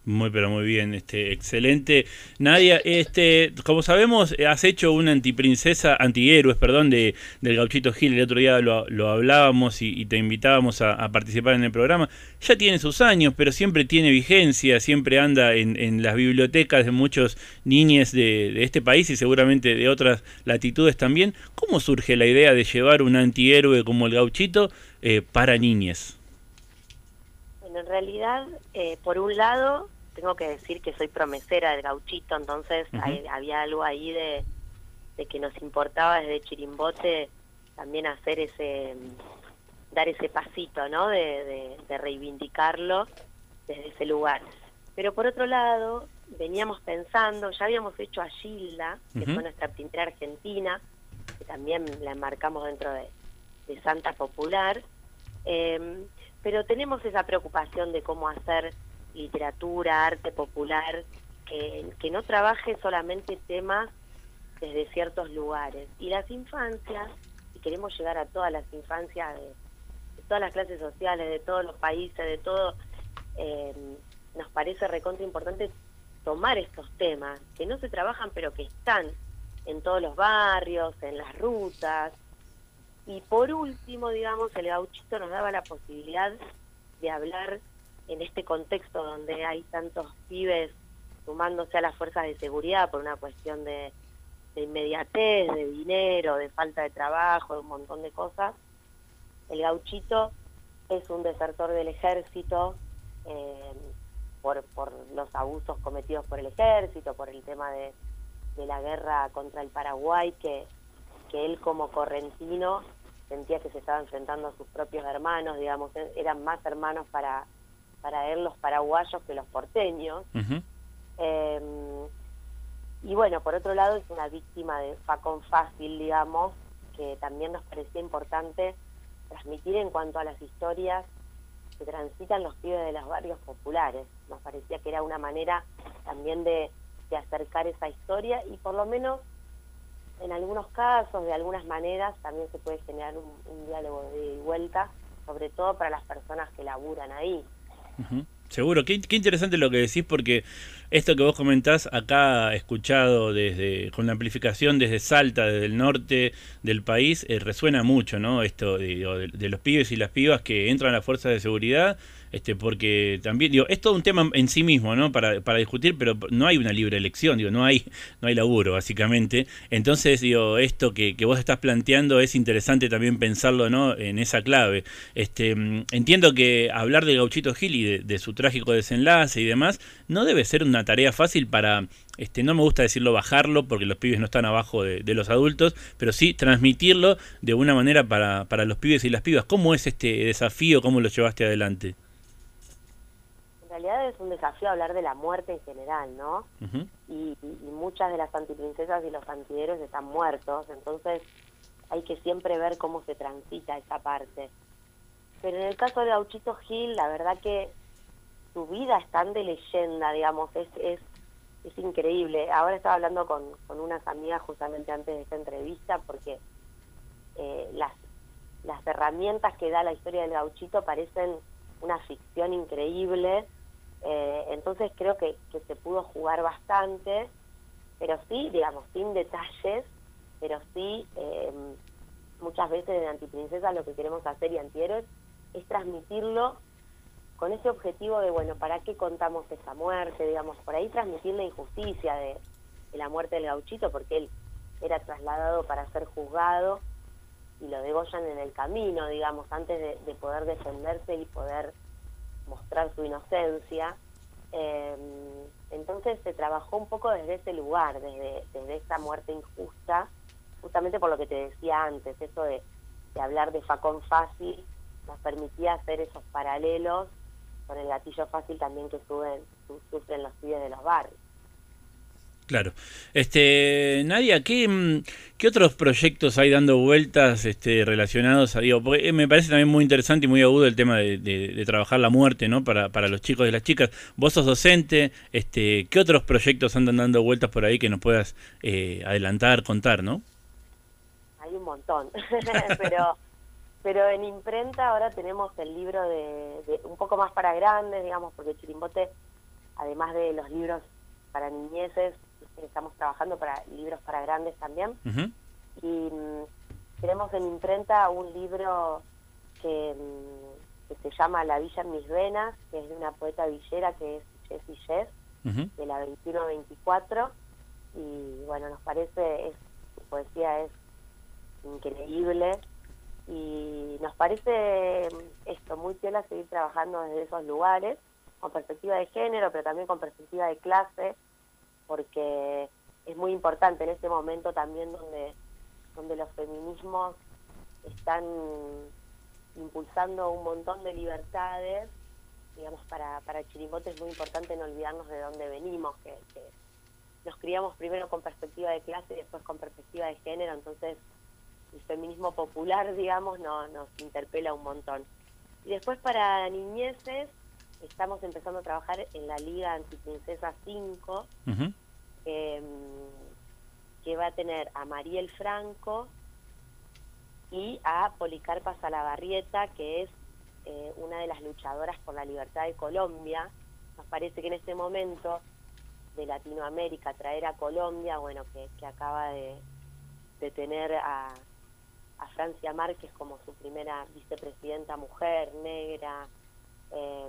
Muy, pero muy bien, este, excelente. Nadia, este, como sabemos, has hecho una antiprincesa, antihéroes, perdón, de, del Gauchito Gil. El otro día lo, lo hablábamos y, y te invitábamos a, a participar en el programa. Ya tiene sus años, pero siempre tiene vigencia, siempre anda en, en las bibliotecas de muchos niñes de, de este país y seguramente de otras latitudes también. ¿Cómo surge la idea de llevar un antihéroe como el Gauchito eh, para niñes? En realidad, eh, por un lado, tengo que decir que soy promesera del Gauchito, entonces uh-huh. hay, había algo ahí de, de que nos importaba desde Chirimbote también hacer ese, dar ese pasito, ¿no? De, de, de reivindicarlo desde ese lugar. Pero por otro lado, veníamos pensando, ya habíamos hecho a Gilda, que uh-huh. fue nuestra primera argentina, que también la enmarcamos dentro de, de Santa Popular, eh, pero tenemos esa preocupación de cómo hacer literatura, arte popular, que, que no trabaje solamente temas desde ciertos lugares. Y las infancias, y queremos llegar a todas las infancias de, de todas las clases sociales, de todos los países, de todo, eh, nos parece recontra importante tomar estos temas, que no se trabajan pero que están en todos los barrios, en las rutas. Y por último, digamos, el Gauchito nos daba la posibilidad de hablar en este contexto donde hay tantos pibes sumándose a las fuerzas de seguridad por una cuestión de, de inmediatez, de dinero, de falta de trabajo, de un montón de cosas. El Gauchito es un desertor del ejército eh, por, por los abusos cometidos por el ejército, por el tema de, de la guerra contra el Paraguay, que que él como correntino sentía que se estaba enfrentando a sus propios hermanos, digamos, eran más hermanos para, para él los paraguayos que los porteños. Uh-huh. Eh, y bueno, por otro lado es una víctima de facón fácil, digamos, que también nos parecía importante transmitir en cuanto a las historias que transitan los pibes de los barrios populares. Nos parecía que era una manera también de, de acercar esa historia y por lo menos en algunos casos, de algunas maneras, también se puede generar un, un diálogo de ida y vuelta, sobre todo para las personas que laburan ahí. Uh-huh. Seguro, qué, qué interesante lo que decís, porque esto que vos comentás acá, escuchado desde con la amplificación desde Salta, desde el norte del país, eh, resuena mucho, ¿no? Esto digo, de, de los pibes y las pibas que entran a las fuerzas de seguridad, este, porque también, digo, es todo un tema en sí mismo, ¿no? Para, para discutir, pero no hay una libre elección, digo, no hay, no hay laburo, básicamente. Entonces, digo, esto que, que vos estás planteando es interesante también pensarlo, ¿no? En esa clave. Este, entiendo que hablar de Gauchito Gil y de, de su trágico desenlace y demás, no debe ser una tarea fácil para, este, no me gusta decirlo bajarlo, porque los pibes no están abajo de, de los adultos, pero sí transmitirlo de una manera para, para los pibes y las pibas. ¿Cómo es este desafío? ¿Cómo lo llevaste adelante? En realidad es un desafío hablar de la muerte en general, ¿no? Uh-huh. Y, y, y muchas de las antiprincesas y los antihéroes están muertos, entonces hay que siempre ver cómo se transita esa parte. Pero en el caso de Gauchito Gil, la verdad que su vida es tan de leyenda, digamos, es, es, es increíble. Ahora estaba hablando con, con unas amigas justamente antes de esta entrevista, porque eh, las, las herramientas que da la historia del Gauchito parecen una ficción increíble. Eh, entonces creo que, que se pudo jugar bastante, pero sí, digamos, sin detalles, pero sí, eh, muchas veces en Antiprincesas lo que queremos hacer y antihéroes es transmitirlo con ese objetivo de, bueno, ¿para qué contamos esa muerte? Digamos, por ahí transmitir la injusticia de, de la muerte del Gauchito, porque él era trasladado para ser juzgado y lo degollan en el camino, digamos, antes de, de poder defenderse y poder mostrar su inocencia. Eh, entonces se trabajó un poco desde ese lugar, desde, desde esa muerte injusta, justamente por lo que te decía antes, eso de, de hablar de facón fácil nos permitía hacer esos paralelos con el gatillo fácil también que suben, sufren los pibes de los barrios. Claro. Este, Nadia, ¿qué, qué otros proyectos hay dando vueltas este, relacionados a, digo, porque me parece también muy interesante y muy agudo el tema de, de, de trabajar la muerte, ¿no? Para, para los chicos y las chicas. Vos sos docente, este, ¿qué otros proyectos andan dando vueltas por ahí que nos puedas eh, adelantar, contar, no? Hay un montón, pero pero en imprenta ahora tenemos el libro de, de un poco más para grandes, digamos, porque Chirimbote además de los libros para niñeces, estamos trabajando para libros para grandes también. Uh-huh. Y um, tenemos en imprenta un libro que, um, que se llama La Villa en mis venas, que es de una poeta villera que es Jessie Jess, uh-huh. de la veintiuno veinticuatro, y bueno, nos parece, es, su poesía es increíble, y nos parece esto muy piola seguir trabajando desde esos lugares, con perspectiva de género, pero también con perspectiva de clase, porque es muy importante en este momento también donde, donde los feminismos están impulsando un montón de libertades. Digamos, para, para Chirimbote es muy importante no olvidarnos de dónde venimos, que, que nos criamos primero con perspectiva de clase y después con perspectiva de género, entonces el feminismo popular, digamos, no, nos interpela un montón. Y después para niñeces estamos empezando a trabajar en la Liga Antiprincesa cinco, uh-huh. eh, que va a tener a Mariel Franco y a Policarpa Salabarrieta, que es eh, una de las luchadoras por la libertad de Colombia. Nos parece que en este momento de Latinoamérica traer a Colombia, bueno, que, que acaba de, de tener a, a Francia Márquez como su primera vicepresidenta mujer, negra, eh,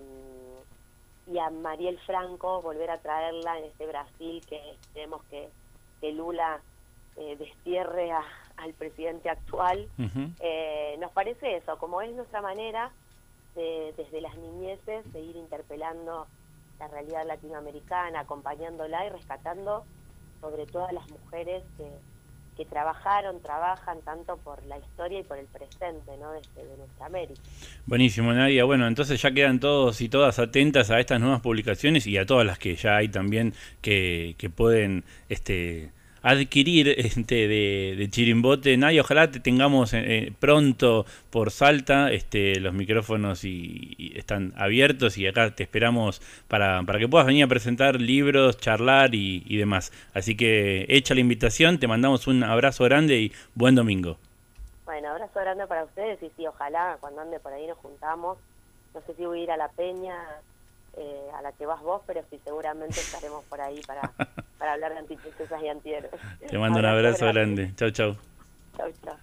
y a Mariel Franco, volver a traerla en este Brasil que queremos que, que Lula eh, destierre a, al presidente actual. Uh-huh. Eh, nos parece eso, como es nuestra manera de, desde las niñeces, de ir interpelando la realidad latinoamericana, acompañándola y rescatando sobre todo a las mujeres que, que trabajaron, trabajan tanto por la historia y por el presente, ¿no?, de, de nuestra América. Buenísimo, Nadia. Bueno, entonces ya quedan todos y todas atentas a estas nuevas publicaciones y a todas las que ya hay también que, que pueden este adquirir este de, de Chirimbote. Nadia, ojalá te tengamos eh, pronto por Salta. Este, los micrófonos y, y están abiertos y acá te esperamos para, para que puedas venir a presentar libros, charlar y, y demás. Así que hecha la invitación, te mandamos un abrazo grande y buen domingo. Bueno, abrazo grande para ustedes y sí, ojalá cuando ande por ahí nos juntamos. No sé si voy a ir a la peña eh, a la que vas vos, pero sí seguramente estaremos por ahí para, para hablar de antiprincesas y antihéroes. Te mando un abrazo grande. Chau, chau. Chau, chau.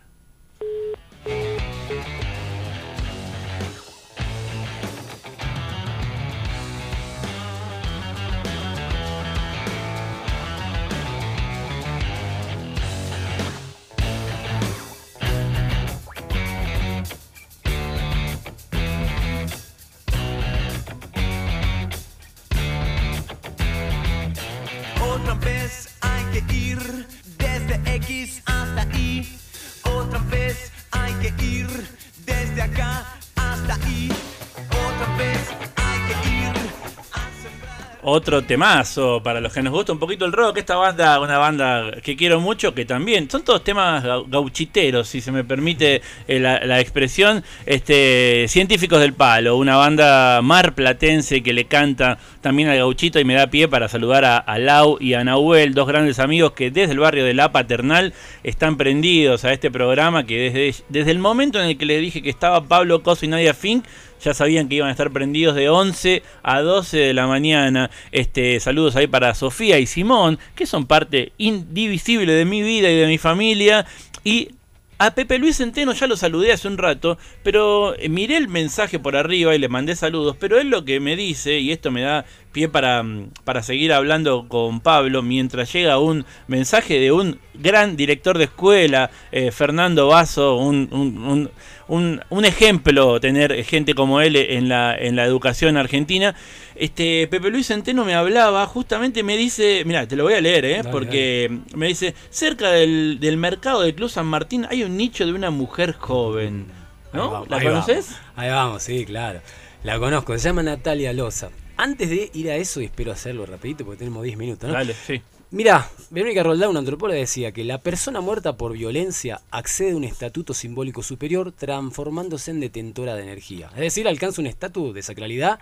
Otra vez hay que ir desde X hasta Y. Otra vez hay que ir desde acá hasta Y. Otra vez hay que ir a sembrar. Otro temazo para los que nos gusta un poquito el rock. Esta banda, una banda que quiero mucho, que también son todos temas gauchiteros, si se me permite eh, la, la expresión. Este, Científicos del Palo, una banda marplatense que le canta también al gauchito y me da pie para saludar a, a Lau y a Nahuel, dos grandes amigos que desde el barrio de La Paternal están prendidos a este programa, que desde, desde el momento en el que les dije que estaba Pablo Coso y Nadia Fink, ya sabían que iban a estar prendidos de once a doce de la mañana. Este, saludos ahí para Sofía y Simón, que son parte indivisible de mi vida y de mi familia. Y a Pepe Luis Centeno ya lo saludé hace un rato, pero miré el mensaje por arriba y le mandé saludos. Pero él lo que me dice, y esto me da pie para, para seguir hablando con Pablo, mientras llega un mensaje de un gran director de escuela, eh, Fernando Basso, un, un, un, un, un ejemplo tener gente como él en la, en la educación argentina. Este, Pepe Luis Centeno me hablaba, justamente me dice, mirá, te lo voy a leer, eh, dale, porque dale. Me dice, cerca del, del mercado de Club San Martín hay un nicho de una mujer joven, ¿no? Vamos, ¿La conoces? Vamos. Ahí vamos, sí, claro. La conozco, se llama Natalia Loza. Antes de ir a eso, y espero hacerlo rapidito porque tenemos diez minutos, ¿no? Dale, sí. Mirá, Verónica Roldán, una antropóloga, decía que la persona muerta por violencia accede a un estatuto simbólico superior transformándose en detentora de energía. Es decir, alcanza un estatus de sacralidad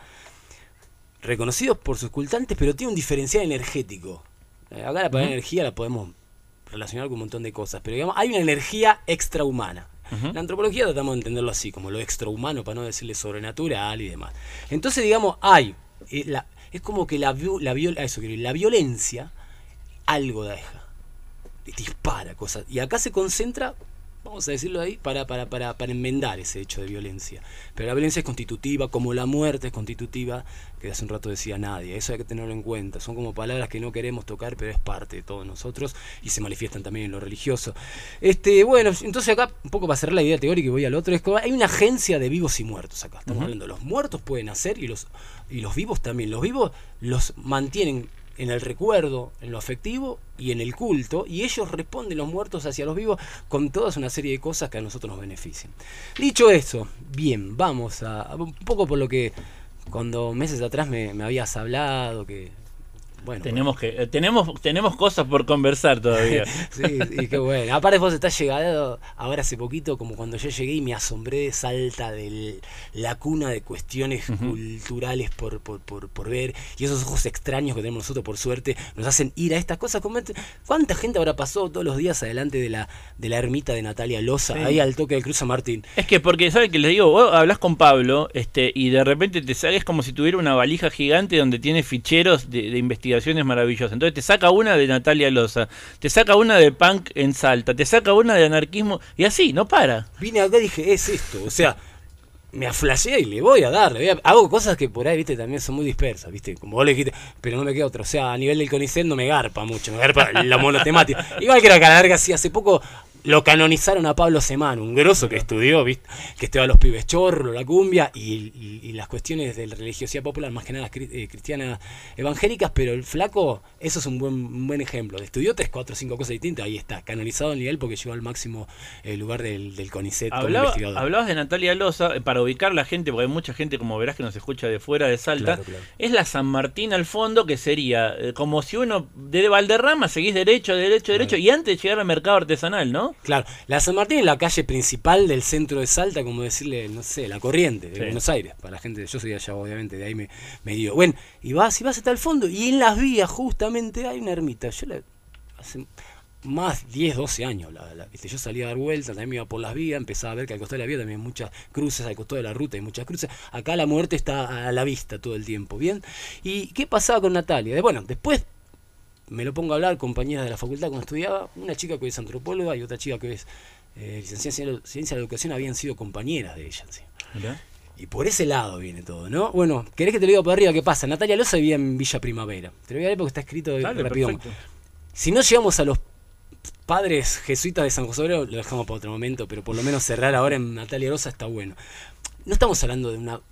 reconocido por sus cultantes, pero tiene un diferencial energético. Acá la palabra uh-huh. energía la podemos relacionar con un montón de cosas, pero digamos, hay una energía extrahumana. Uh-huh. La antropología tratamos de entenderlo así, como lo extrahumano, para no decirle sobrenatural y demás. Entonces, digamos, hay... La, es como que la, la, la, eso, la violencia algo deja, dispara cosas, y acá se concentra, vamos a decirlo ahí, para, para, para, para enmendar ese hecho de violencia. Pero la violencia es constitutiva, como la muerte es constitutiva, que hace un rato decía nadie. Eso hay que tenerlo en cuenta. Son como palabras que no queremos tocar, pero es parte de todos nosotros y se manifiestan también en lo religioso. Este, bueno, entonces acá, un poco para cerrar la idea teórica y voy al otro, es que hay una agencia de vivos y muertos acá. Estamos uh-huh. hablando, los muertos pueden hacer y los, y los vivos también. Los vivos los mantienen en el recuerdo, en lo afectivo y en el culto, y ellos responden, los muertos, hacia los vivos con toda una serie de cosas que a nosotros nos benefician. Dicho eso, bien, vamos a, a un poco por lo que cuando meses atrás me, me habías hablado, que bueno, tenemos bueno. que tenemos tenemos cosas por conversar todavía. Sí, y qué bueno. Aparte vos estás llegado ahora hace poquito, como cuando yo llegué y me asombré de Salta, de la cuna de cuestiones uh-huh. culturales por, por, por, por ver, y esos ojos extraños que tenemos nosotros, por suerte, nos hacen ir a estas cosas. ¿Cuánta gente habrá pasado todos los días adelante de la de la ermita de Natalia Loza, sí. ahí al toque del Cruz San Martín? Es que porque, ¿sabes qué les digo? Vos hablas con Pablo, este, y de repente te sales como si tuviera una valija gigante donde tiene ficheros de, de investigaciones maravillosas. Entonces te saca una de Natalia Loza, te saca una de punk en Salta, te saca una de anarquismo, y así, no para. Vine acá y dije, es esto, o sea, me aflashé y le voy a dar, le voy a... hago cosas que por ahí, viste, también son muy dispersas, viste, como vos le dijiste, pero no me queda otra, o sea, a nivel del CONICET no me garpa mucho, me garpa la monotemática. Igual que era Calarga, sí, hace poco lo canonizaron a Pablo Semán, un grosso que estudió, ¿viste? Que estudió a los pibes chorro, la cumbia y, y, y las cuestiones de la religiosidad popular, más que nada eh, cristianas evangélicas, pero el flaco, eso es un buen, un buen ejemplo. Estudió tres, cuatro, cinco cosas distintas, ahí está, canonizado el nivel porque llegó al máximo eh, lugar del, del CONICET como Hablaba, investigador. Hablabas de Natalia Loza, para ubicar la gente, porque hay mucha gente, como verás, que nos escucha de fuera de Salta, claro, claro. Es la San Martín al fondo, que sería eh, como si uno de Valderrama seguís derecho, derecho, derecho, claro. Y antes de llegar al mercado artesanal, ¿no? Claro, la San Martín es la calle principal del centro de Salta, como decirle, no sé, la Corriente de sí. Buenos Aires, para la gente, yo soy de allá obviamente, de ahí me, me dio. Bueno, y vas y vas hasta el fondo, y en las vías justamente hay una ermita. Yo la, hace más diez, doce años, la, la, ¿viste? Yo salía a dar vueltas, también me iba por las vías, empezaba a ver que al costado de la vía también hay muchas cruces, al costado de la ruta hay muchas cruces. Acá la muerte está a la vista todo el tiempo, ¿bien? ¿Y qué pasaba con Natalia? Bueno, después me lo pongo a hablar, compañeras de la facultad cuando estudiaba, una chica que hoy es antropóloga y otra chica que es eh, licenciada en Ciencia de la Educación, habían sido compañeras de ella. ¿Sí? Y por ese lado viene todo, ¿no? Bueno, ¿querés que te lo diga por arriba qué pasa? Natalia Loza vivía en Villa Primavera. Te lo voy a leer porque está escrito Dale, rápido. Perfecto. Si no llegamos a los padres jesuitas de San José Obrero, lo dejamos para otro momento, pero por lo menos cerrar ahora en Natalia Loza está bueno. No estamos hablando de una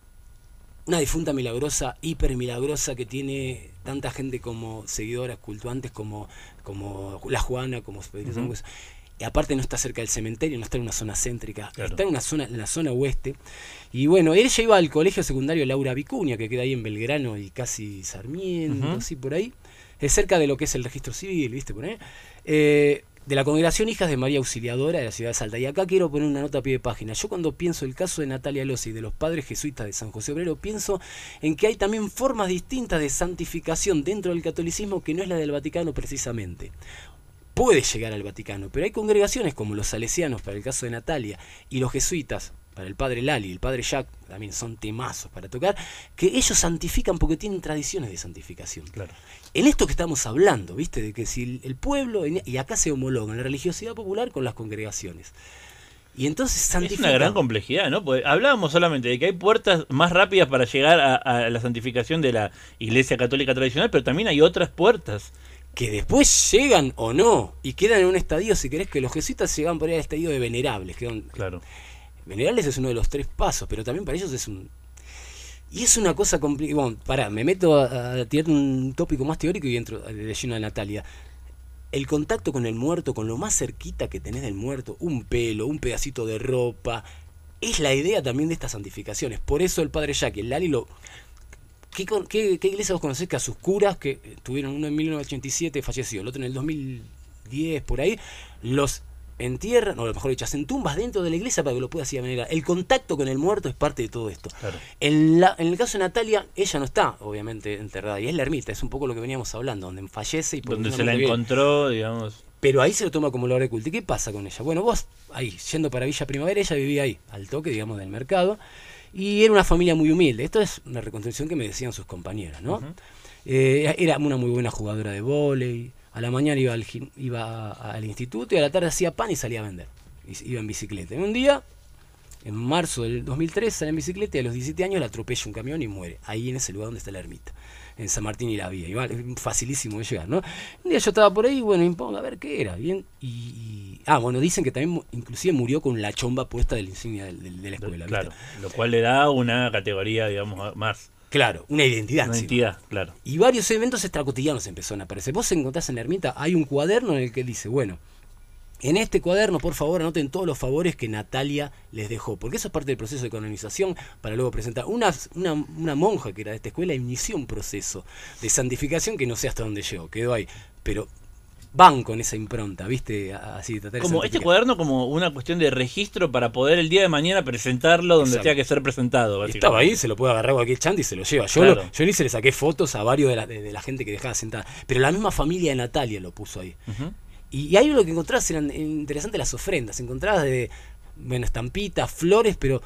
una difunta milagrosa, hiper milagrosa, que tiene tanta gente como seguidoras, cultuantes, como, como la Juana, como uh-huh. Y aparte no está cerca del cementerio, no está en una zona céntrica, claro. Está en una zona, en la zona oeste. Y bueno, ella iba al colegio secundario Laura Vicuña, que queda ahí en Belgrano y casi Sarmiento, uh-huh. así por ahí. Es cerca de lo que es el registro civil, ¿viste? Por ahí. Eh, de la congregación Hijas de María Auxiliadora de la ciudad de Salta. Y acá quiero poner una nota a pie de página. Yo cuando pienso el caso de Natalia Loza y de los padres jesuitas de San José Obrero, pienso en que hay también formas distintas de santificación dentro del catolicismo que no es la del Vaticano precisamente. Puede llegar al Vaticano, pero hay congregaciones como los salesianos para el caso de Natalia y los jesuitas para el padre Lali y el padre Jack, también son temazos para tocar, que ellos santifican porque tienen tradiciones de santificación. Claro. En esto que estamos hablando, ¿viste? De que si el pueblo, y acá se homologa la religiosidad popular con las congregaciones. Y entonces santifican. Es una gran complejidad, ¿no? Porque hablábamos solamente de que hay puertas más rápidas para llegar a, a la santificación de la Iglesia Católica tradicional, pero también hay otras puertas que después llegan o no, y quedan en un estadio, si querés, que los jesuitas llegan por ahí al estadio de venerables. Que son, claro. Venerables es uno de los tres pasos, pero también para ellos es un... Y es una cosa complicada. Bueno, pará, me meto a, a tirar un tópico más teórico y entro de lleno a Natalia. El contacto con el muerto, con lo más cerquita que tenés del muerto, un pelo, un pedacito de ropa, es la idea también de estas santificaciones. Por eso el padre Jack y el Lali lo... ¿Qué, qué, ¿Qué iglesia vos conocés que a sus curas, que tuvieron uno en mil novecientos ochenta y siete, falleció, el otro en el dos mil diez, por ahí, los entierran, o a lo mejor echas en tumbas dentro de la iglesia para que lo puedas ir a venerar? El contacto con el muerto es parte de todo esto. Claro. En, la, en el caso de Natalia, ella no está, obviamente, enterrada, y es la ermita, es un poco lo que veníamos hablando, donde fallece y por donde se la encontró, digamos. Pero ahí se lo toma como lugar de culto. ¿Y qué pasa con ella? Bueno, vos, ahí, yendo para Villa Primavera, ella vivía ahí, al toque, digamos, del mercado. Y era una familia muy humilde. Esto es una reconstrucción que me decían sus compañeras, ¿no? Uh-huh. eh, era una muy buena jugadora de vóley. A la mañana iba al, iba al instituto y a la tarde hacía pan y salía a vender. Iba en bicicleta. Y un día, en marzo del dos mil tres, sale en bicicleta y a los diecisiete años la atropella un camión y muere. Ahí en ese lugar donde está la ermita. En San Martín y la Vía. Igual, es facilísimo de llegar, ¿no? Un día yo estaba por ahí, bueno, impongo a ver qué era. Bien, y, y ah, bueno, dicen que también inclusive murió con la chomba puesta de la insignia de, de, de la escuela. Claro, ¿viste? Lo cual le da una categoría, digamos, más. Claro, una identidad. Una identidad, sí, claro. Y varios eventos extracotidianos empezaron a aparecer. Vos encontrás en la ermita, hay un cuaderno en el que dice, bueno, en este cuaderno, por favor, anoten todos los favores que Natalia les dejó, porque eso es parte del proceso de canonización para luego presentar. Una, una, una monja que era de esta escuela inició un proceso de santificación que no sé hasta dónde llegó, quedó ahí, pero van con esa impronta, ¿viste? Así, tratar de como este cuaderno como una cuestión de registro para poder el día de mañana presentarlo donde tenga que ser presentado. Estaba ahí, se lo puede agarrar cualquier chante y se lo lleva. Yo, claro. lo, yo ni se le saqué fotos a varios de la, de, de la gente que dejaba sentada, pero la misma familia de Natalia lo puso ahí. Uh-huh. Y ahí lo que encontrabas eran interesantes las ofrendas. Encontrabas de, bueno, estampitas, flores, pero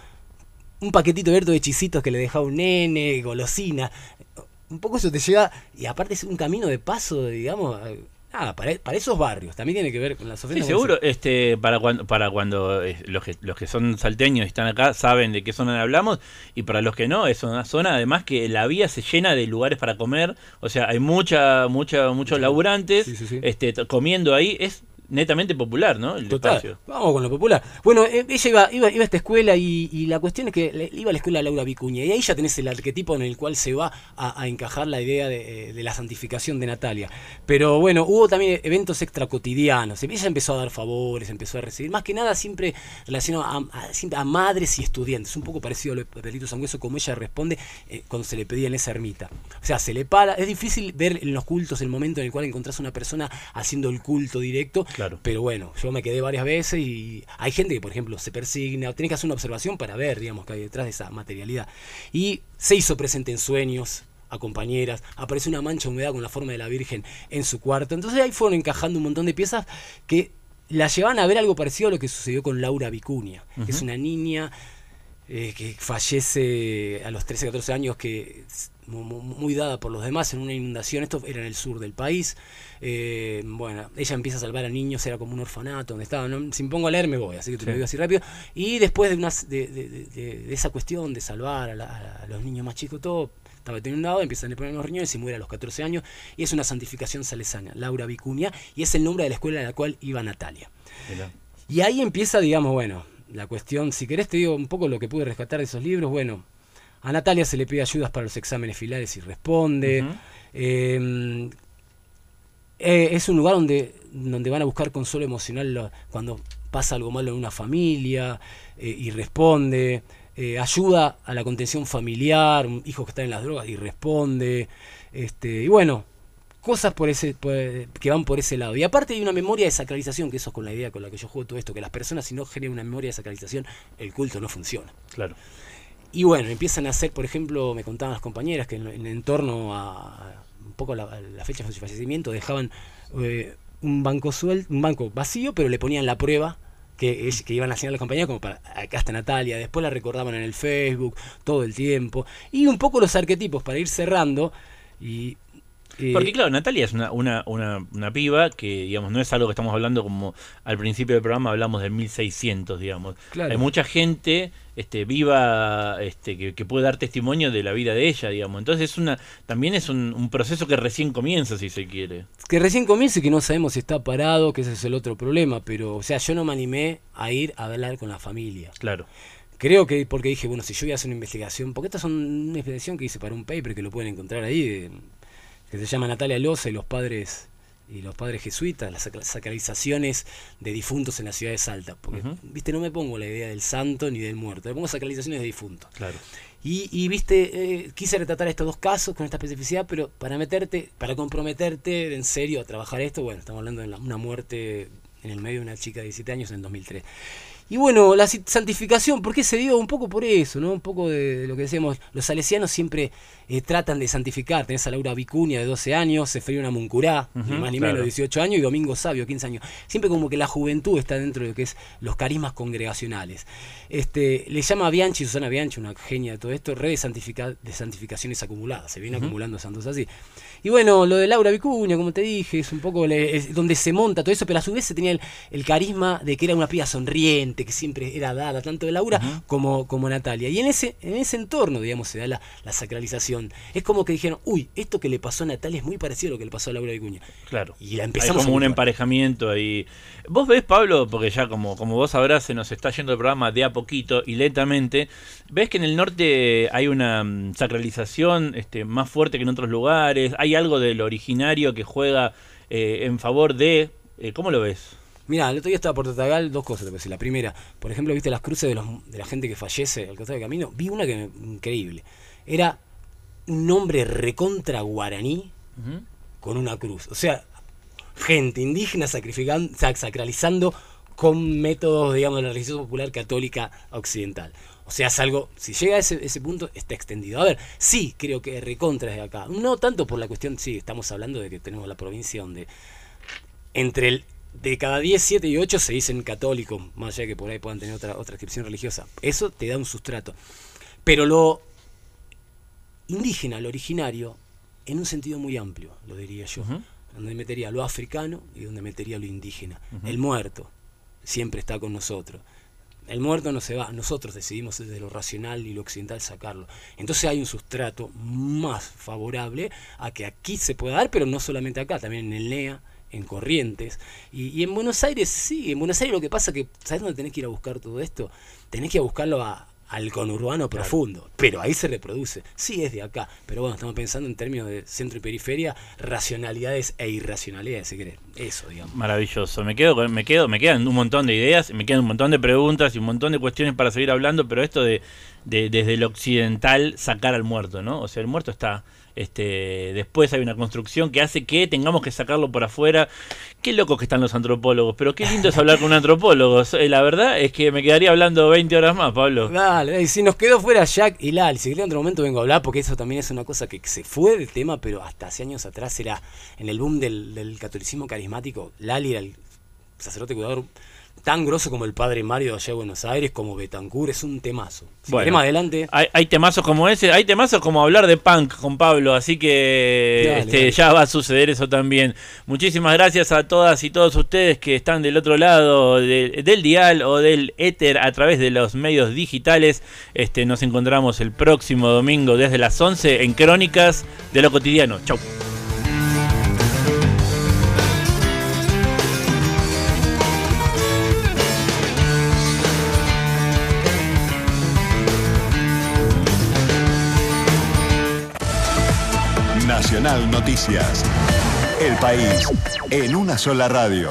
un paquetito abierto de chisitos que le dejaba un nene, golosina. Un poco eso te lleva, y aparte es un camino de paso, digamos, nada, para, para esos barrios. También tiene que ver con las ofrendas. Sí, seguro. Este, para cuando, para cuando eh, los, que, los que son salteños y están acá saben de qué zona hablamos, y para los que no, es una zona además que la vía se llena de lugares para comer. O sea, hay mucha, mucha, muchos sí, laburantes sí, sí, sí. Este, comiendo ahí. Es netamente popular, ¿no? El Total. Espacio. Vamos con lo popular. Bueno, eh, ella iba, iba, iba a esta escuela y, y la cuestión es que le, iba a la escuela Laura Vicuña y ahí ya tenés el arquetipo en el cual se va a, a encajar la idea de, de la santificación de Natalia. Pero bueno, hubo también eventos extracotidianos. Ella empezó a dar favores, empezó a recibir, más que nada siempre relacionado a, a, a madres y estudiantes, un poco parecido a Perlito Sangüeso como ella responde eh, cuando se le pedía en esa ermita. O sea, se le para, es difícil ver en los cultos el momento en el cual encontrás a una persona haciendo el culto directo. Claro. Pero bueno, yo me quedé varias veces y hay gente que, por ejemplo, se persigna, tenés que hacer una observación para ver, digamos, que hay detrás de esa materialidad. Y se hizo presente en sueños a compañeras, apareció una mancha de humedad con la forma de la Virgen en su cuarto. Entonces ahí fueron encajando un montón de piezas que la llevan a ver algo parecido a lo que sucedió con Laura Vicuña, uh-huh. que es una niña eh, que fallece a los trece, catorce años, que muy dada por los demás en una inundación. Esto era en el sur del país. Eh, bueno, ella empieza a salvar a niños, era como un orfanato donde estaba, ¿no? Si me pongo a leer me voy, así que te sí. lo digo así rápido. Y después de, unas, de, de, de, de esa cuestión de salvar a, la, a los niños más chicos, todo estaba inundado, empiezan a poner los riñones y muere a los catorce años, y es una santificación salesiana, Laura Vicuña, y es el nombre de la escuela a la cual iba Natalia. Mira. Y ahí empieza, digamos, bueno, la cuestión. Si querés te digo un poco lo que pude rescatar de esos libros. Bueno, a Natalia se le pide ayudas para los exámenes finales y responde. Uh-huh. eh, eh, es un lugar donde, donde van a buscar consuelo emocional lo, cuando pasa algo malo en una familia, eh, y responde. Eh, ayuda a la contención familiar, hijos que están en las drogas y responde. Este, y bueno, cosas por ese por, que van por ese lado. Y aparte hay una memoria de sacralización, que eso es con la idea con la que yo juego todo esto, que las personas, si no generan una memoria de sacralización, el culto no funciona. Claro. Y bueno, empiezan a hacer, por ejemplo, me contaban las compañeras que en, en, en torno a, a un poco la, a la fecha de su fallecimiento dejaban eh, un banco suelto, un banco vacío, pero le ponían la prueba que, es, que iban a enseñar a las compañeras, como para acá está Natalia. Después la recordaban en el Facebook todo el tiempo. Y un poco los arquetipos para ir cerrando. Y Eh, Porque claro, Natalia es una, una, una, una piba que, digamos, no es algo que estamos hablando como al principio del programa hablamos de mil seiscientos, digamos. Claro. Hay mucha gente este, viva este, que, que puede dar testimonio de la vida de ella, digamos. Entonces es una también es un, un proceso que recién comienza, si se quiere. Que recién comienza y que no sabemos si está parado, que ese es el otro problema. Pero, o sea, yo no me animé a ir a hablar con la familia. Claro. Creo que porque dije, bueno, si yo voy a hacer una investigación, porque estas son una investigación que hice para un paper que lo pueden encontrar ahí, de, que se llama Natalia Loza y los padres y los padres jesuitas, las sacralizaciones de difuntos en la ciudad de Salta. Porque, uh-huh. viste, no me pongo la idea del santo ni del muerto, me pongo sacralizaciones de difuntos. Claro. Y, y viste, eh, quise retratar estos dos casos con esta especificidad, pero para meterte, para comprometerte en serio a trabajar esto, bueno, estamos hablando de la, una muerte en el medio de una chica de diecisiete años en el dos mil tres. Y bueno, la santificación, ¿por qué se dio? Un poco por eso, ¿no? Un poco de, de lo que decíamos, los salesianos siempre eh, tratan de santificar. Tenés a Laura Vicuña de doce años, Seferiona Muncurá, uh-huh, ni más ni claro. menos, dieciocho años, y Domingo Sabio, quince años. Siempre como que la juventud está dentro de lo que es los carismas congregacionales. Este, le llama a Bianchi, Susana Bianchi, una genia de todo esto, red de, santifica, de santificaciones acumuladas. Se viene uh-huh. acumulando santos así. Y bueno, lo de Laura Vicuña, como te dije, es un poco le, es donde se monta todo eso, pero a su vez se tenía el, el carisma de que era una piba sonriente, que siempre era dada, tanto de Laura uh-huh. como, como Natalia. Y en ese, en ese entorno, digamos, se da la, la sacralización. Es como que dijeron, uy, esto que le pasó a Natalia es muy parecido a lo que le pasó a Laura Vicuña. Claro. Y la empezamos Hay como un emparejamiento ahí. Vos ves, Pablo, porque ya como, como vos sabrás, se nos está yendo el programa de a poquito y lentamente. ¿Ves que en el norte hay una um, sacralización este, más fuerte que en otros lugares? ¿Hay algo del originario que juega eh, en favor de... Eh, ¿Cómo lo ves? Mirá, el otro día estaba por Tatagal, dos cosas te voy a decir. La primera, por ejemplo, viste las cruces de, los, de la gente que fallece al costado del camino. Vi una que me, increíble. Era un nombre recontra guaraní uh-huh. con una cruz. O sea, gente indígena sacrificando, sacralizando con métodos, digamos, de la religión popular católica occidental. O sea, es algo, si llega a ese, ese punto, está extendido. A ver, sí, creo que recontra desde acá. No tanto por la cuestión, sí, estamos hablando de que tenemos la provincia donde entre el de cada diez, siete y ocho se dicen católicos, más allá de que por ahí puedan tener otra, otra inscripción religiosa. Eso te da un sustrato. Pero lo indígena, lo originario, en un sentido muy amplio, lo diría yo. Uh-huh. Donde metería lo africano y donde metería lo indígena. Uh-huh. El muerto siempre está con nosotros. El muerto no se va, nosotros decidimos desde lo racional y lo occidental sacarlo. Entonces hay un sustrato más favorable a que aquí se pueda dar, pero no solamente acá, también en el N E A, en Corrientes. Y, y en Buenos Aires, sí, en Buenos Aires lo que pasa es que, ¿sabes dónde tenés que ir a buscar todo esto? Tenés que ir a buscarlo a, al conurbano claro. profundo, pero ahí se reproduce. Sí, es de acá, pero bueno, estamos pensando en términos de centro y periferia, racionalidades e irracionalidades, si querés. Eso, digamos. Maravilloso. Me quedo, me quedo, me quedan un montón de ideas, me quedan un montón de preguntas y un montón de cuestiones para seguir hablando, pero esto de, de desde el occidental sacar al muerto, ¿no? O sea, el muerto está... Este, después hay una construcción que hace que tengamos que sacarlo por afuera. Qué locos que están los antropólogos, pero qué lindo es hablar con un antropólogo. La verdad es que me quedaría hablando veinte horas más, Pablo. Dale, y si nos quedó fuera Jack y Lali, si en otro momento vengo a hablar, porque eso también es una cosa que se fue del tema, pero hasta hace años atrás era, en el boom del, del catolicismo carismático, Lali era el sacerdote cuidador tan grosso como el padre Mario de allá de Buenos Aires, como Betancur, es un temazo. Si bueno, más adelante. Hay, hay temazos como ese, hay temazos como hablar de punk con Pablo, así que dale, este, dale. ya va a suceder eso también. Muchísimas gracias a todas y todos ustedes que están del otro lado de, del dial o del éter a través de los medios digitales. Este, nos encontramos el próximo domingo desde las once en Crónicas de lo Cotidiano. Chau. Nacional Noticias. El país en una sola radio.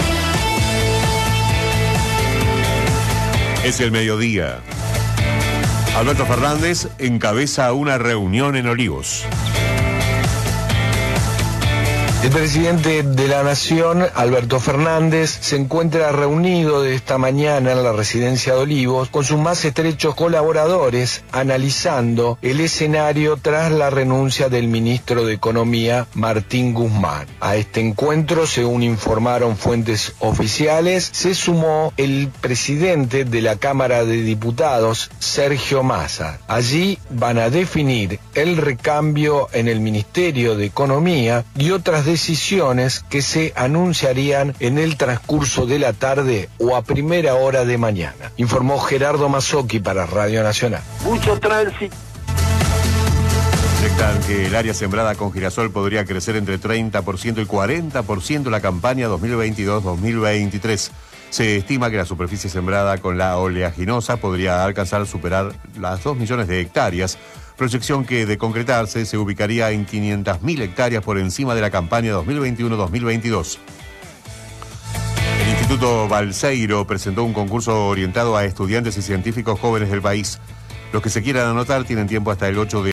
Es el mediodía. Alberto Fernández encabeza una reunión en Olivos. El presidente de la Nación, Alberto Fernández, se encuentra reunido de esta mañana en la residencia de Olivos con sus más estrechos colaboradores, analizando el escenario tras la renuncia del ministro de Economía, Martín Guzmán. A este encuentro, según informaron fuentes oficiales, se sumó el presidente de la Cámara de Diputados, Sergio Massa. Allí van a definir el recambio en el Ministerio de Economía y otras decisiones que se anunciarían en el transcurso de la tarde o a primera hora de mañana. Informó Gerardo Mazzocchi para Radio Nacional. Mucho tránsito. Detectan que el área sembrada con girasol podría crecer entre treinta por ciento y cuarenta por ciento la campaña dos mil veintidós dos mil veintitrés. Se estima que la superficie sembrada con la oleaginosa podría alcanzar superar las dos millones de hectáreas, proyección que, de concretarse, se ubicaría en quinientas mil hectáreas por encima de la campaña dos mil veintiuno dos mil veintidós. El Instituto Balseiro presentó un concurso orientado a estudiantes y científicos jóvenes del país. Los que se quieran anotar tienen tiempo hasta el ocho de